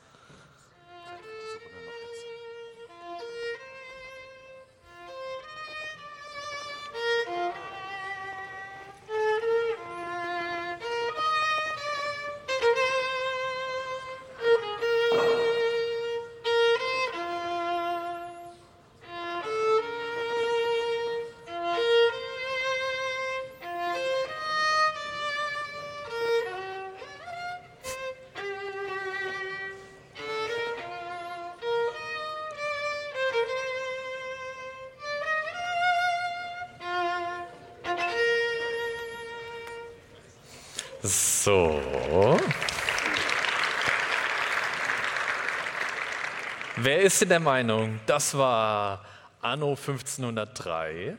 So. Wer ist denn der Meinung, das war Anno 1503?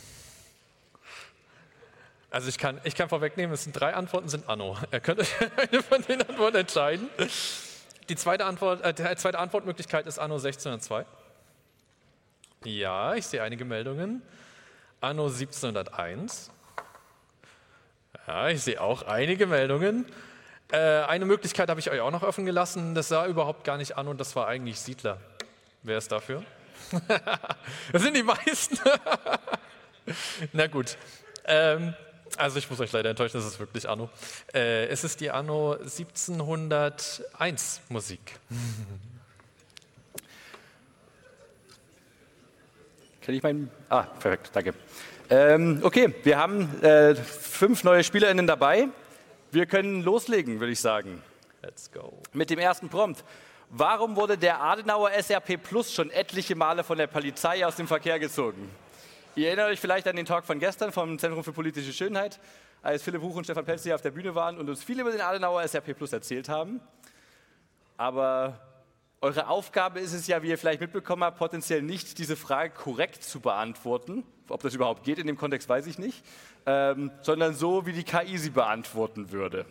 Also ich kann vorwegnehmen, es sind 3 Antworten, sind Anno. Ihr könnt euch eine von den Antworten entscheiden. Die zweite Antwortmöglichkeit ist Anno 1602. Ja, ich sehe einige Meldungen. Anno 1701. Ja, ich sehe auch einige Meldungen. Eine Möglichkeit habe ich euch auch noch offen gelassen. Das sah überhaupt gar nicht Anno, das war eigentlich Siedler. Wer ist dafür? Das sind die meisten. Na gut. Also ich muss euch leider enttäuschen, das ist wirklich Anno. Es ist die Anno 1701 Musik. Kann ich meinen... perfekt, danke. Okay, wir haben 5 neue SpielerInnen dabei. Wir können loslegen, würde ich sagen. Let's go. Mit dem ersten Prompt. Warum wurde der Adenauer SRP Plus schon etliche Male von der Polizei aus dem Verkehr gezogen? Ihr erinnert euch vielleicht an den Talk von gestern vom Zentrum für politische Schönheit, als Philipp Huch und Stefan Pelz hier auf der Bühne waren und uns viel über den Adenauer SRP Plus erzählt haben. Aber eure Aufgabe ist es ja, wie ihr vielleicht mitbekommen habt, potenziell nicht diese Frage korrekt zu beantworten. Ob das überhaupt geht in dem Kontext, weiß ich nicht. Sondern so, wie die KI sie beantworten würde.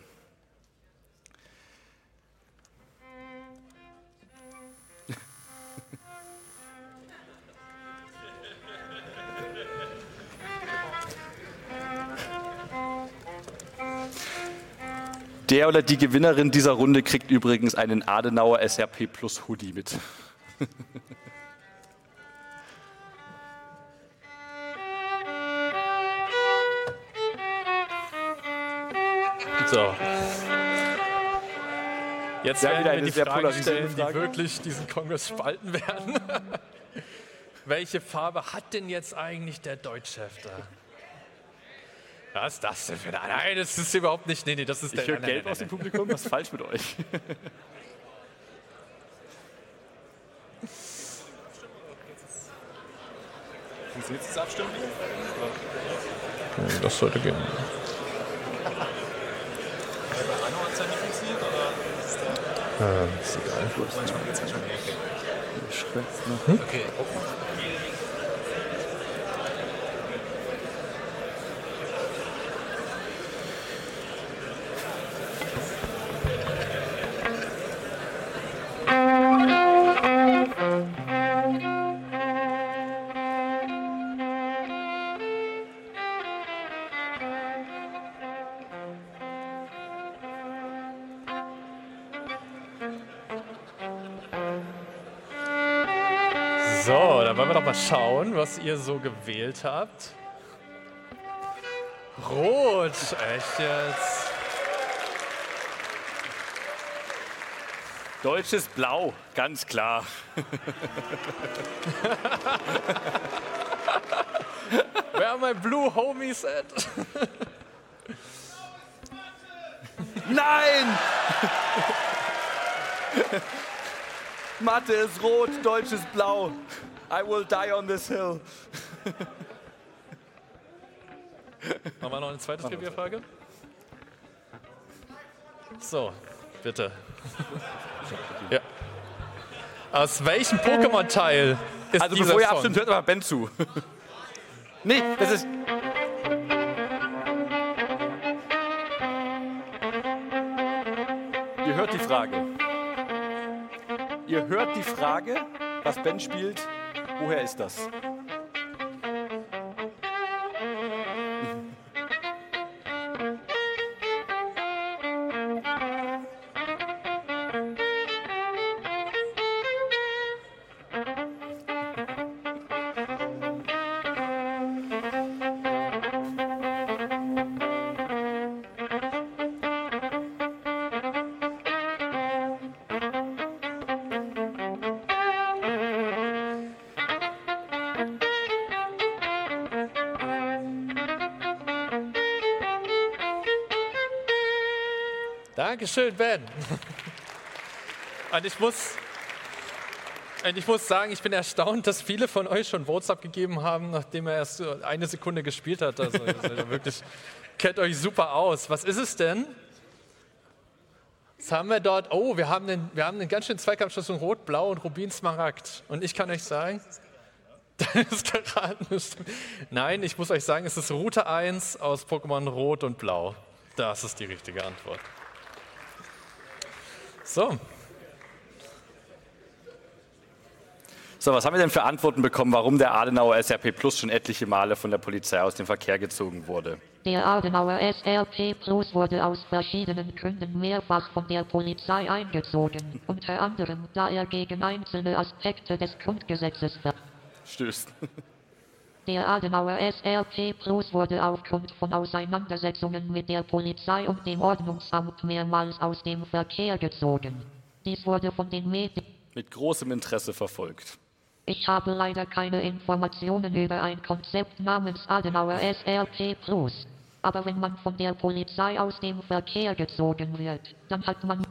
Der oder die Gewinnerin dieser Runde kriegt übrigens einen Adenauer SRP Plus Hoodie mit. So. Jetzt werden wir die sehr Frage stellen, polarisierende Frage, die wirklich diesen Kongress spalten werden. Welche Farbe hat denn jetzt eigentlich der Deutschchef da? Was ist das denn für eine? Nein, das ist überhaupt nicht. Nee, das ist Ich höre Gelb aus dem Publikum. Was ist falsch mit euch? Funktioniert das Abstimmen? Das sollte gehen. Bei Anno hat es ja nicht funktioniert, oder ist Ist egal. manchmal geht es ja schon in die Ecke. Okay. So, dann wollen wir doch mal schauen, was ihr so gewählt habt. Rot, echt jetzt? Deutsches Blau, ganz klar. Where are my blue homies at? Nein! Mathe ist rot, Deutsch ist blau. I will die on this hill. Machen wir noch eine zweite Trivia-Frage? So, bitte. Ja. Aus welchem Pokémon-Teil ist Also dieser bevor ihr Song? abstimmt, hört mal Ben zu. Nee, das ist... Ihr hört die Frage. Ihr hört die Frage, was Ben spielt. Woher ist das? Dankeschön, Ben. Und ich muss sagen, ich bin erstaunt, dass viele von euch schon Votes abgegeben haben, nachdem er erst so eine Sekunde gespielt hat. Also wirklich, kennt euch super aus. Was ist es denn? Was haben wir dort? Oh, wir haben einen ganz schönen Zweikampf zwischen Rot, Blau und Rubin, Smaragd. Und ich kann euch sagen, das ist geraten. Nein, ich muss euch sagen, es ist Route 1 aus Pokémon Rot und Blau. Das ist die richtige Antwort. So, was haben wir denn für Antworten bekommen, warum der Adenauer SRP Plus schon etliche Male von der Polizei aus dem Verkehr gezogen wurde? Der Adenauer SRP Plus wurde aus verschiedenen Gründen mehrfach von der Polizei eingezogen, unter anderem, da er gegen einzelne Aspekte des Grundgesetzes Stößt. Der Adenauer SRP Plus wurde aufgrund von Auseinandersetzungen mit der Polizei und dem Ordnungsamt mehrmals aus dem Verkehr gezogen. Dies wurde von den Medien mit großem Interesse verfolgt. Ich habe leider keine Informationen über ein Konzept namens Adenauer SRP Plus. Aber wenn man von der Polizei aus dem Verkehr gezogen wird, dann hat man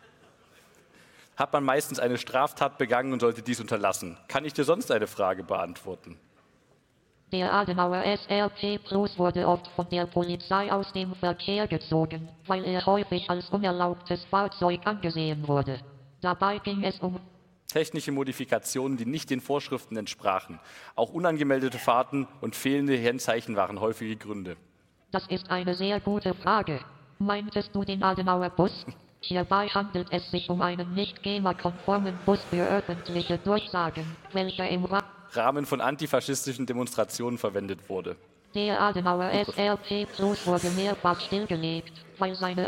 meistens eine Straftat begangen und sollte dies unterlassen. Kann ich dir sonst eine Frage beantworten? Der Adenauer SRP Plus wurde oft von der Polizei aus dem Verkehr gezogen, weil er häufig als unerlaubtes Fahrzeug angesehen wurde. Dabei ging es um technische Modifikationen, die nicht den Vorschriften entsprachen. Auch unangemeldete Fahrten und fehlende Kennzeichen waren häufige Gründe. Das ist eine sehr gute Frage. Meintest du den Adenauer Bus? Hierbei handelt es sich um einen nicht GEMA-konformen Bus für öffentliche Durchsagen, welcher im Rahmen von antifaschistischen Demonstrationen verwendet wurde. Der Adenauer SRP Plus wurde mehrfach stillgelegt, weil seine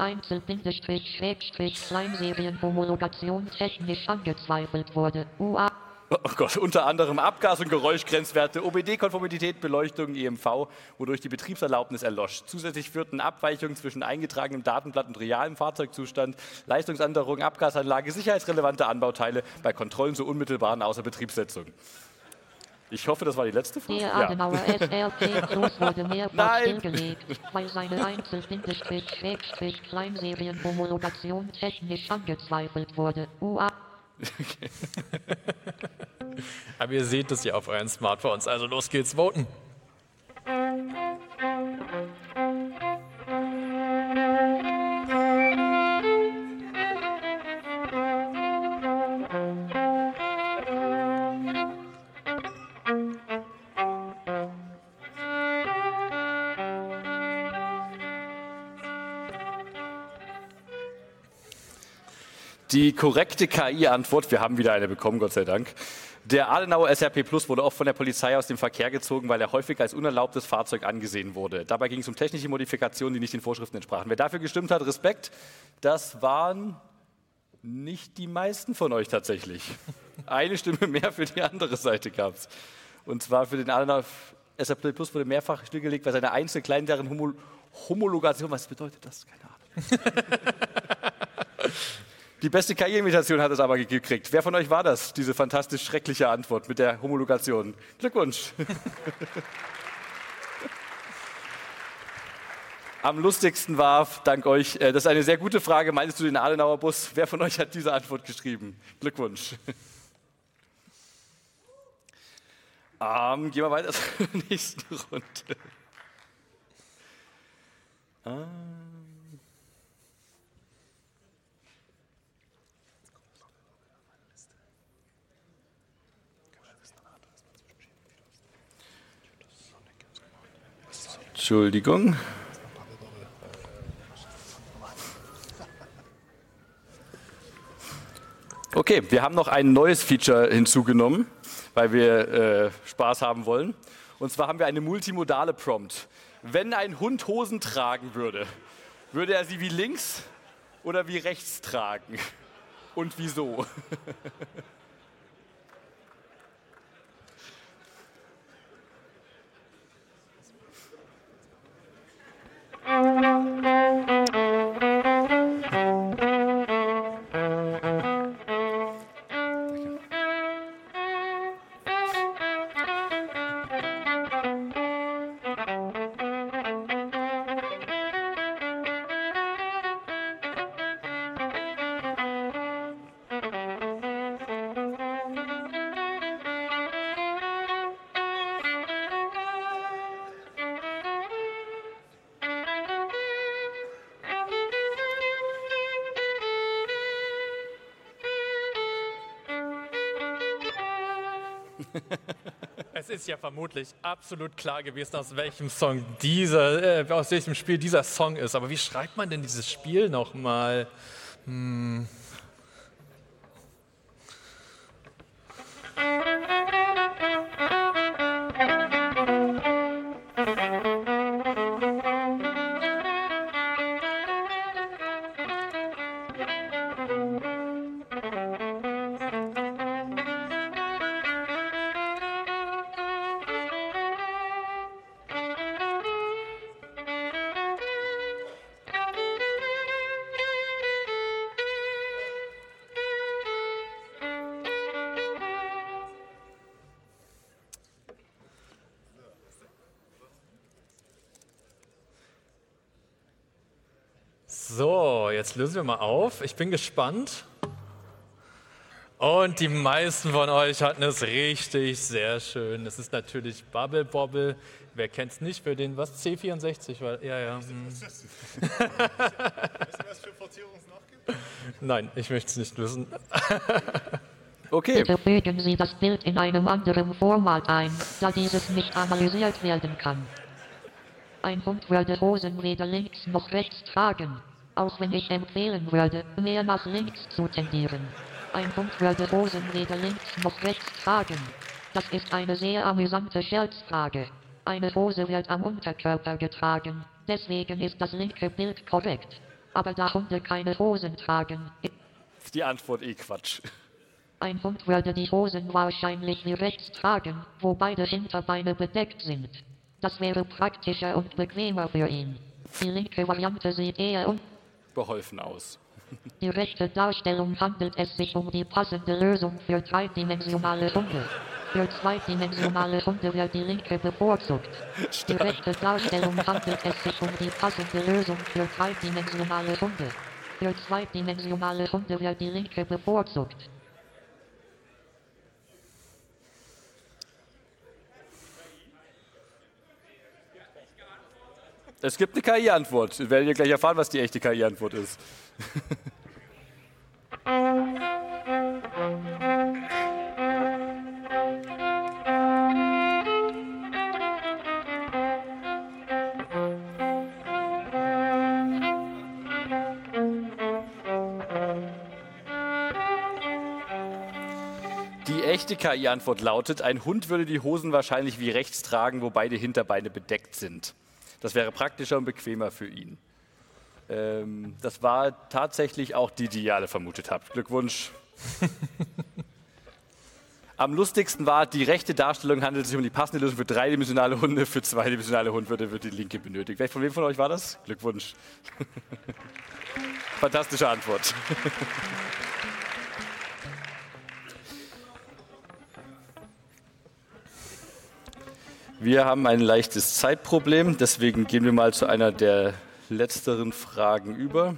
Einzel-Kleinserien-Homologation technisch angezweifelt wurde. Oh Gott, unter anderem Abgas- und Geräuschgrenzwerte, OBD-Konformität, Beleuchtung, EMV, wodurch die Betriebserlaubnis erlosch. Zusätzlich führten Abweichungen zwischen eingetragenem Datenblatt und realem Fahrzeugzustand, Leistungsänderungen, Abgasanlage, sicherheitsrelevante Anbauteile bei Kontrollen zur unmittelbaren Außerbetriebssetzung. Ich hoffe, das war die letzte Frage. Der Adenauer SRP Plus wurde mehrfach stillgelegt, weil seine Einzel-Kleinserien-Homologation technisch angezweifelt wurde. Okay. Aber ihr seht es ja auf euren Smartphones, also los geht's, voten. Die korrekte KI-Antwort, wir haben wieder eine bekommen, Gott sei Dank. Der Adenauer SRP Plus wurde oft von der Polizei aus dem Verkehr gezogen, weil er häufig als unerlaubtes Fahrzeug angesehen wurde. Dabei ging es um technische Modifikationen, die nicht den Vorschriften entsprachen. Wer dafür gestimmt hat, Respekt. Das waren nicht die meisten von euch tatsächlich. Eine Stimme mehr für die andere Seite gab es. Und zwar für den Adenauer SRP Plus wurde mehrfach stillgelegt, weil seine Einzel-Kleinserien Homologation, was bedeutet das? Keine Ahnung. Die beste KI-Imitation hat es aber gekriegt. Wer von euch war das, diese fantastisch schreckliche Antwort mit der Homologation? Glückwunsch. Am lustigsten war, dank euch, das ist eine sehr gute Frage, meinst du den Adenauer Bus? Wer von euch hat diese Antwort geschrieben? Glückwunsch. Gehen wir weiter zur nächsten Runde. Entschuldigung. Okay, wir haben noch ein neues Feature hinzugenommen, weil wir Spaß haben wollen. Und zwar haben wir eine multimodale Prompt. Wenn ein Hund Hosen tragen würde, würde er sie wie links oder wie rechts tragen? Und wieso? Es ist ja vermutlich absolut klar gewesen, aus welchem Spiel dieser Song ist. Aber wie schreibt man denn dieses Spiel nochmal? So, jetzt lösen wir mal auf. Ich bin gespannt. Und die meisten von euch hatten es richtig, sehr schön. Es ist natürlich Bubble Bobble. Wer kennt es nicht? Für den was? C64? Ja. Weißt du, was für Portierungen es noch gibt? Nein, ich möchte es nicht wissen. Okay. Bitte fügen Sie das Bild in einem anderen Format ein, da dieses nicht analysiert werden kann. Ein Hund würde Hosen weder links noch rechts tragen, auch wenn ich empfehlen würde, mehr nach links zu tendieren. Ein Hund würde Hosen weder links noch rechts tragen. Das ist eine sehr amüsante Scherzfrage. Eine Hose wird am Unterkörper getragen, deswegen ist das linke Bild korrekt. Aber da Hunde keine Hosen tragen, Ist die Antwort Quatsch. ein Hund würde die Hosen wahrscheinlich wie rechts tragen, wo beide Hinterbeine bedeckt sind. Das wäre praktischer und bequemer für ihn. Die linke Variante sieht eher Beholfen aus. Die rechte Darstellung handelt es sich um die passende Lösung für dreidimensionale Hunde. Für zweidimensionale Hunde wird die linke bevorzugt. Die rechte Darstellung handelt es sich um die passende Lösung für dreidimensionale Hunde. Für zweidimensionale Hunde wird die linke bevorzugt. Es gibt eine KI-Antwort. Wir werden ja gleich erfahren, was die echte KI-Antwort ist. Die echte KI-Antwort lautet, ein Hund würde die Hosen wahrscheinlich wie rechts tragen, wo beide Hinterbeine bedeckt sind. Das wäre praktischer und bequemer für ihn. Das war tatsächlich auch die ihr alle vermutet habt. Glückwunsch. Am lustigsten war, die rechte Darstellung handelt sich um die passende Lösung für dreidimensionale Hunde, für zweidimensionale Hunde wird die linke benötigt. Von wem von euch war das? Glückwunsch. Fantastische Antwort. Wir haben ein leichtes Zeitproblem, deswegen gehen wir mal zu einer der letzteren Fragen über.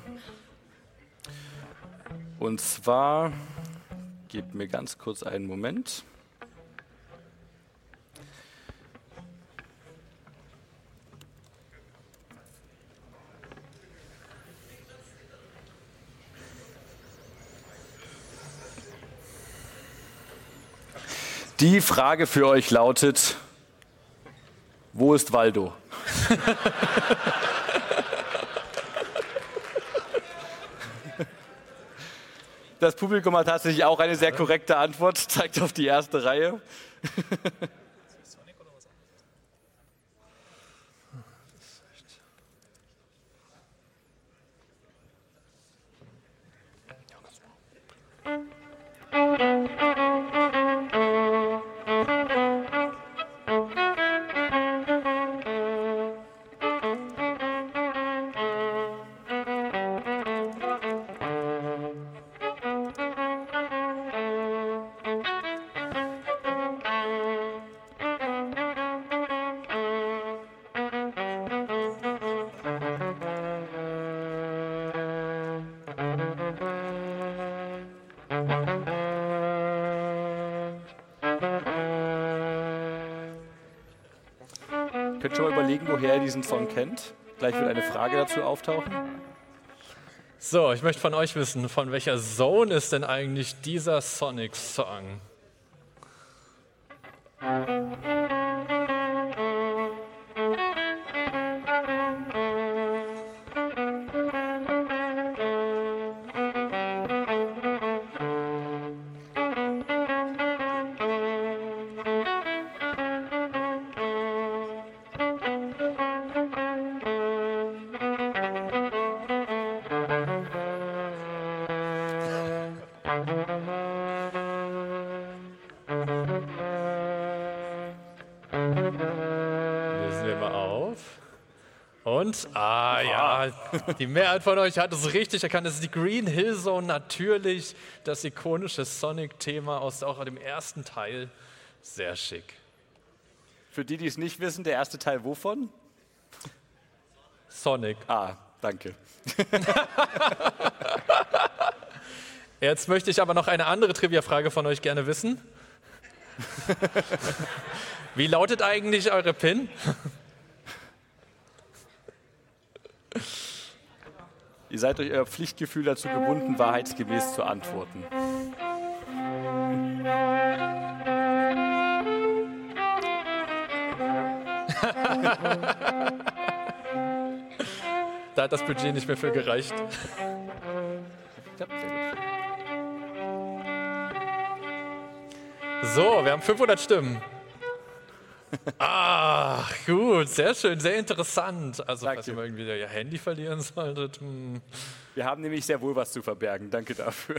Und zwar, gebt mir ganz kurz einen Moment. Die Frage für euch lautet: Wo ist Waldo? Das Publikum hat tatsächlich auch eine sehr korrekte Antwort, zeigt auf die erste Reihe. Könnt schon mal überlegen, woher ihr diesen Song kennt. Gleich wird eine Frage dazu auftauchen. So, ich möchte von euch wissen, von welcher Zone ist denn eigentlich dieser Sonic-Song? Lösen wir mal auf. Und, ja, die Mehrheit von euch hat es richtig erkannt. Das ist die Green Hill Zone, natürlich das ikonische Sonic-Thema aus auch dem ersten Teil. Sehr schick. Für die, die es nicht wissen, der erste Teil wovon? Sonic. Ah, danke. Jetzt möchte ich aber noch eine andere Trivia-Frage von euch gerne wissen. Wie lautet eigentlich eure PIN? Ihr seid durch euer Pflichtgefühl dazu gebunden, wahrheitsgemäß zu antworten. Da hat das Budget nicht mehr für gereicht. Ja, sehr gut. So, wir haben 500 Stimmen. Ah, gut, sehr schön, sehr interessant. Also, falls ihr mal irgendwie euer Handy verlieren solltet. Wir haben nämlich sehr wohl was zu verbergen. Danke dafür.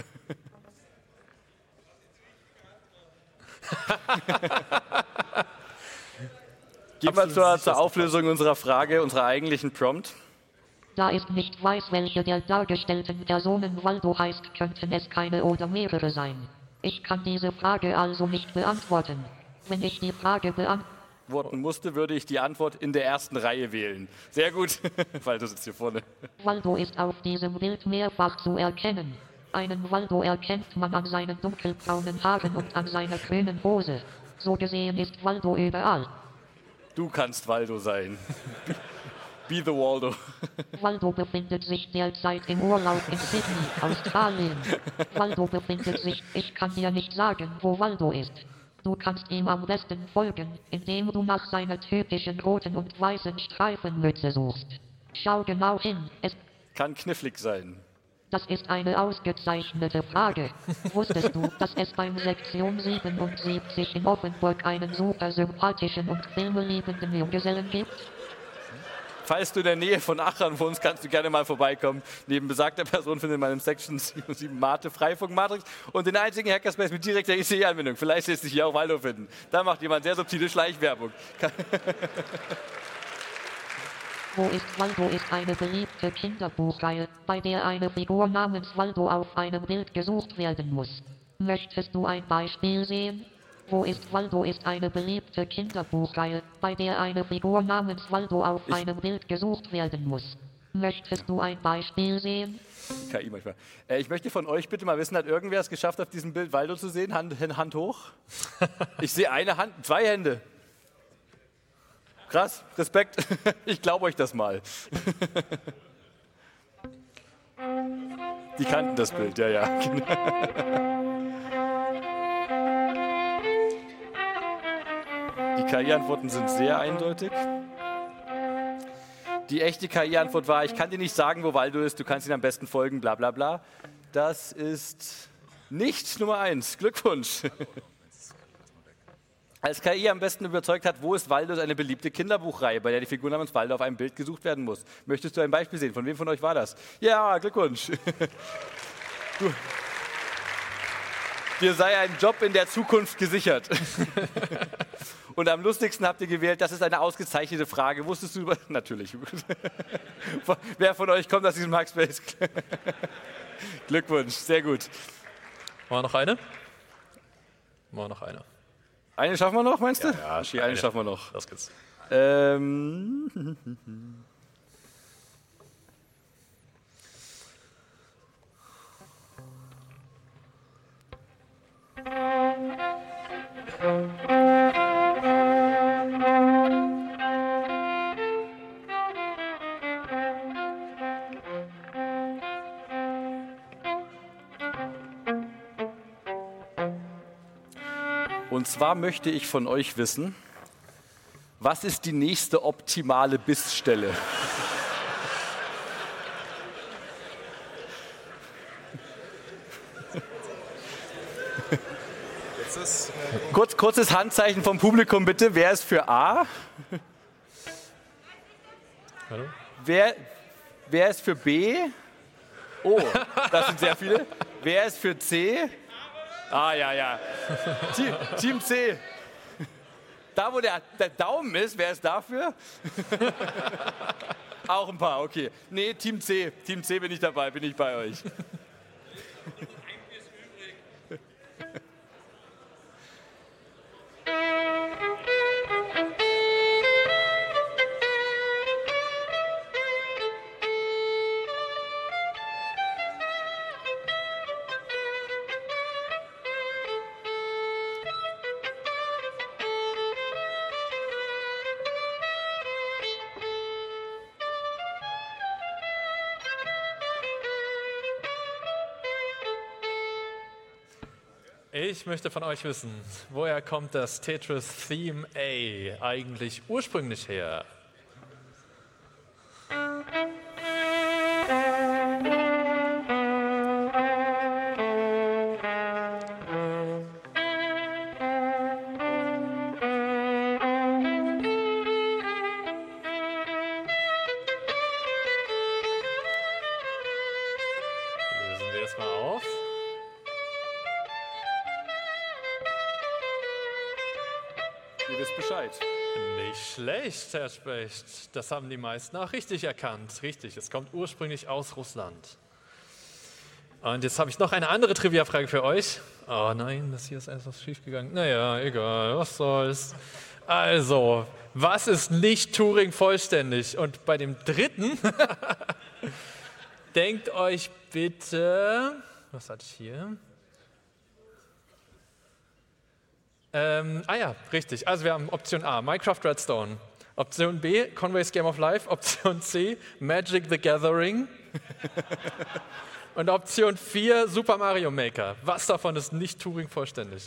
Gehen wir zur Auflösung unserer Frage, unserer eigentlichen Prompt. Da ich nicht weiß, welche der dargestellten Personen Waldo heißt, könnten es keine oder mehrere sein. Ich kann diese Frage also nicht beantworten. Wenn ich die Frage beantworten musste, würde ich die Antwort in der ersten Reihe wählen. Sehr gut, weil du sitzt hier vorne. Waldo ist auf diesem Bild mehrfach zu erkennen. Einen Waldo erkennt man an seinen dunkelbraunen Haaren und an seiner grünen Hose. So gesehen ist Waldo überall. Du kannst Waldo sein. Be the Waldo. Waldo befindet sich derzeit im Urlaub in Sydney, Australien. Waldo befindet sich, ich kann dir nicht sagen, wo Waldo ist. Du kannst ihm am besten folgen, indem du nach seiner typischen roten und weißen Streifenmütze suchst. Schau genau hin, es kann knifflig sein. Das ist eine ausgezeichnete Frage. Wusstest du, dass es beim Sektion 77 in Offenburg einen super sympathischen und filmeliebenden Junggesellen gibt? falls du in der Nähe von Aachen wohnst, kannst du gerne mal vorbeikommen. Neben besagter Person findet man im Section 7 Mate Freifunkmatrix und den einzigen Hackerspace mit direkter ICE-Anbindung. Vielleicht lässt sich hier auch Waldo finden. Da macht jemand sehr subtile Schleichwerbung. Wo ist Waldo ist eine beliebte Kinderbuchreihe, bei der eine Figur namens Waldo auf einem Bild gesucht werden muss. Möchtest du ein Beispiel sehen? Wo ist Waldo ist eine beliebte Kinderbuchreihe, bei der eine Figur namens Waldo auf einem Bild gesucht werden muss. Möchtest du ein Beispiel sehen? KI manchmal. Ich möchte von euch bitte mal wissen, hat irgendwer es geschafft, auf diesem Bild Waldo zu sehen? Hand hoch. Ich sehe eine Hand, 2 Hände. Krass, Respekt. Ich glaube euch das mal. Die kannten das Bild, ja. Die KI-Antworten sind sehr eindeutig. Die echte KI-Antwort war, ich kann dir nicht sagen, wo Waldo ist, du kannst ihn am besten folgen, bla bla bla. Das ist nicht Nummer 1. Glückwunsch. Als KI am besten überzeugt hat, wo ist Waldo, ist eine beliebte Kinderbuchreihe, bei der die Figur namens Waldo auf einem Bild gesucht werden muss. Möchtest du ein Beispiel sehen? Von wem von euch war das? Ja, Glückwunsch. Dir sei ein Job in der Zukunft gesichert. Und am lustigsten habt ihr gewählt, das ist eine ausgezeichnete Frage. Wusstest du über... Natürlich. Wer von euch kommt aus diesem Hackspace? Glückwunsch, sehr gut. War noch eine? War noch eine. Eine schaffen wir noch, meinst du? Ja, okay, eine schaffen wir noch. Das geht's. Und zwar möchte ich von euch wissen, was ist die nächste optimale Bissstelle? Kurzes Handzeichen vom Publikum bitte. Wer ist für A? Hallo? Wer ist für B? Oh, das sind sehr viele. Wer ist für C? Ah, ja. Team C. Da, wo der Daumen ist, wer ist dafür? Auch ein paar, okay. Nee, Team C. Team C bin ich dabei, bin ich bei euch. Ich möchte von euch wissen, woher kommt das Tetris Theme A eigentlich ursprünglich her? Lösen wir es mal auf. Ihr wisst Bescheid. Nicht schlecht, Herr Specht. Das haben die meisten auch richtig erkannt. Richtig, es kommt ursprünglich aus Russland. Und jetzt habe ich noch eine andere Trivia-Frage für euch. Oh nein, das hier ist etwas schief gegangen. Naja, egal, was soll's. Also, was ist nicht Turing vollständig? Und bei dem dritten, denkt euch bitte, was hatte ich hier? Ja, richtig. Also wir haben Option A, Minecraft Redstone. Option B, Conway's Game of Life. Option C, Magic the Gathering. Und Option 4, Super Mario Maker. Was davon ist nicht Turing vollständig?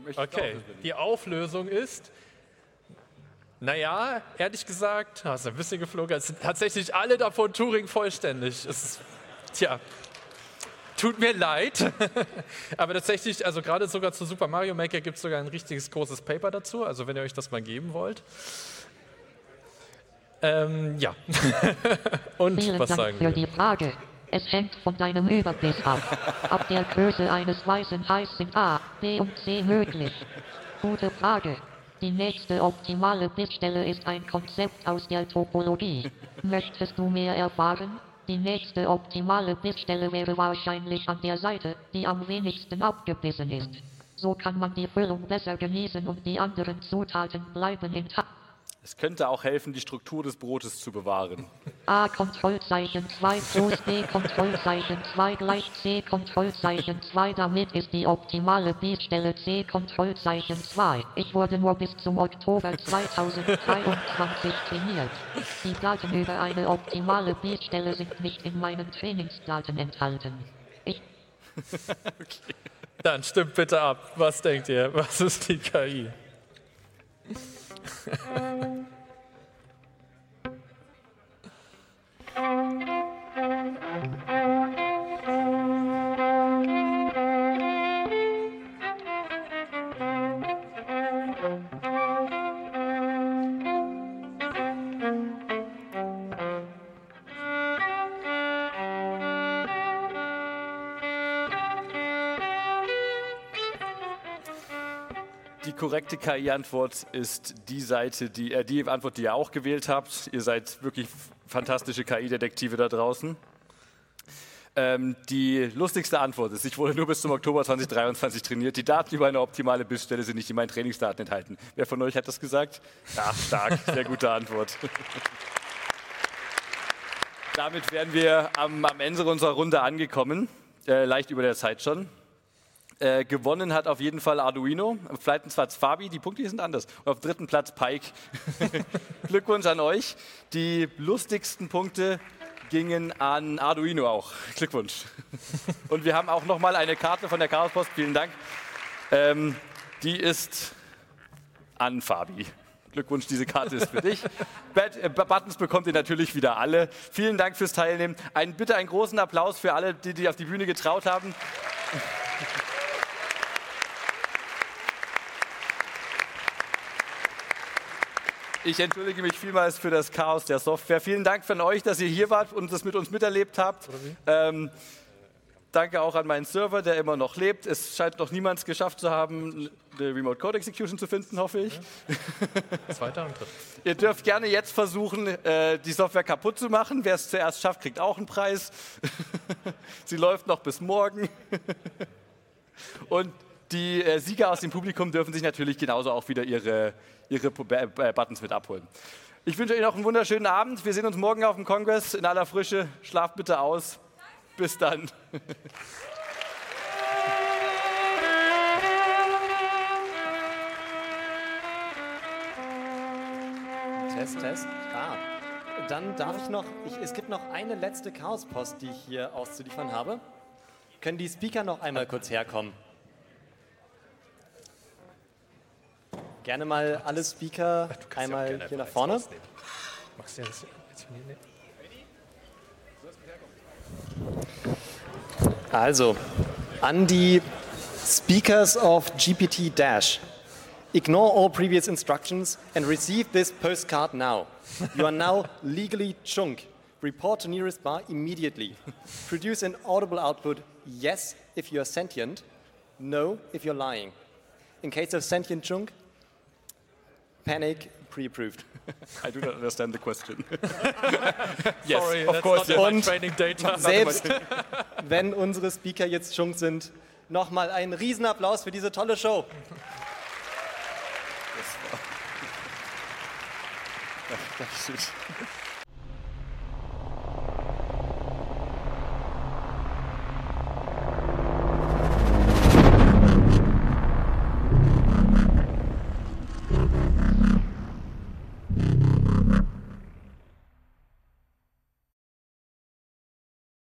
Okay, die Auflösung ist, naja, ehrlich gesagt, hast du ein bisschen geflogen, es sind tatsächlich alle davon Turing vollständig. Tut mir leid, aber tatsächlich, also gerade sogar zu Super Mario Maker gibt es sogar ein richtiges großes Paper dazu, also wenn ihr euch das mal geben wollt. Ja. Und Vielen was Dank sagen für wir? die Frage. Es hängt von deinem Überbiss ab. Ab der Größe eines weißen Eis sind A, B und C möglich. Gute Frage. Die nächste optimale Bissstelle ist ein Konzept aus der Topologie. Möchtest du mehr erfahren? Die nächste optimale Bissstelle wäre wahrscheinlich an der Seite, die am wenigsten abgebissen ist. So kann man die Füllung besser genießen und die anderen Zutaten bleiben intakt. Es könnte auch helfen, die Struktur des Brotes zu bewahren. A Kontrollzeichen 2 plus B Kontrollzeichen 2 gleich C Kontrollzeichen 2. Damit ist die optimale Bissstelle C Kontrollzeichen 2. Ich wurde nur bis zum Oktober 2023 trainiert. Die Daten über eine optimale Bissstelle sind nicht in meinen Trainingsdaten enthalten. Okay. Dann stimmt bitte ab. Was denkt ihr? Was ist die KI? Die korrekte KI-Antwort ist die Antwort, die ihr auch gewählt habt. Ihr seid wirklich fantastische KI-Detektive da draußen. Die lustigste Antwort ist, ich wurde nur bis zum Oktober 2023 trainiert. Die Daten über eine optimale Bissstelle sind nicht in meinen Trainingsdaten enthalten. Wer von euch hat das gesagt? Ja, stark, sehr gute Antwort. Damit wären wir am Ende unserer Runde angekommen, leicht über der Zeit schon. Gewonnen hat auf jeden Fall Arduino, am zweiten Platz Fabi, die Punkte hier sind anders, und auf dem dritten Platz Pike. Glückwunsch an euch. Die lustigsten Punkte gingen an Arduino auch. Glückwunsch. Und wir haben auch nochmal eine Karte von der Chaospost, vielen Dank. Die ist an Fabi. Glückwunsch, diese Karte ist für dich. Buttons bekommt ihr natürlich wieder alle. Vielen Dank fürs Teilnehmen. Bitte einen großen Applaus für alle, die auf die Bühne getraut haben. Ich entschuldige mich vielmals für das Chaos der Software. Vielen Dank von euch, dass ihr hier wart und das mit uns miterlebt habt. Danke auch an meinen Server, der immer noch lebt. Es scheint noch niemand geschafft zu haben, die Remote Code Execution zu finden, hoffe ich. Ja. Zweiter und dritter. Ihr dürft gerne jetzt versuchen, die Software kaputt zu machen. Wer es zuerst schafft, kriegt auch einen Preis. Sie läuft noch bis morgen. Und die Sieger aus dem Publikum dürfen sich natürlich genauso auch wieder ihre Buttons mit abholen. Ich wünsche euch noch einen wunderschönen Abend. Wir sehen uns morgen auf dem Kongress in aller Frische. Schlaft bitte aus. Bis dann. Test. Dann darf ich noch, es gibt noch eine letzte Chaospost, die ich hier auszuliefern habe. Können die Speaker noch einmal kurz herkommen? Gerne mal alle Speaker einmal hier nach vorne. Magst du ja das jetzt von hier nehmen? Also, an die Speakers of GPT-. Ignore all previous instructions and receive this postcard now. You are now legally chunk. Report to nearest bar immediately. Produce an audible output, yes, if you are sentient, no, if you're lying. In case of sentient chunk, panic, pre-approved. I do not understand the question. Yes, sorry, of course. Und training data. Selbst wenn unsere Speaker jetzt Chunk sind, nochmal einen Riesenapplaus für diese tolle Show. Dankeschön.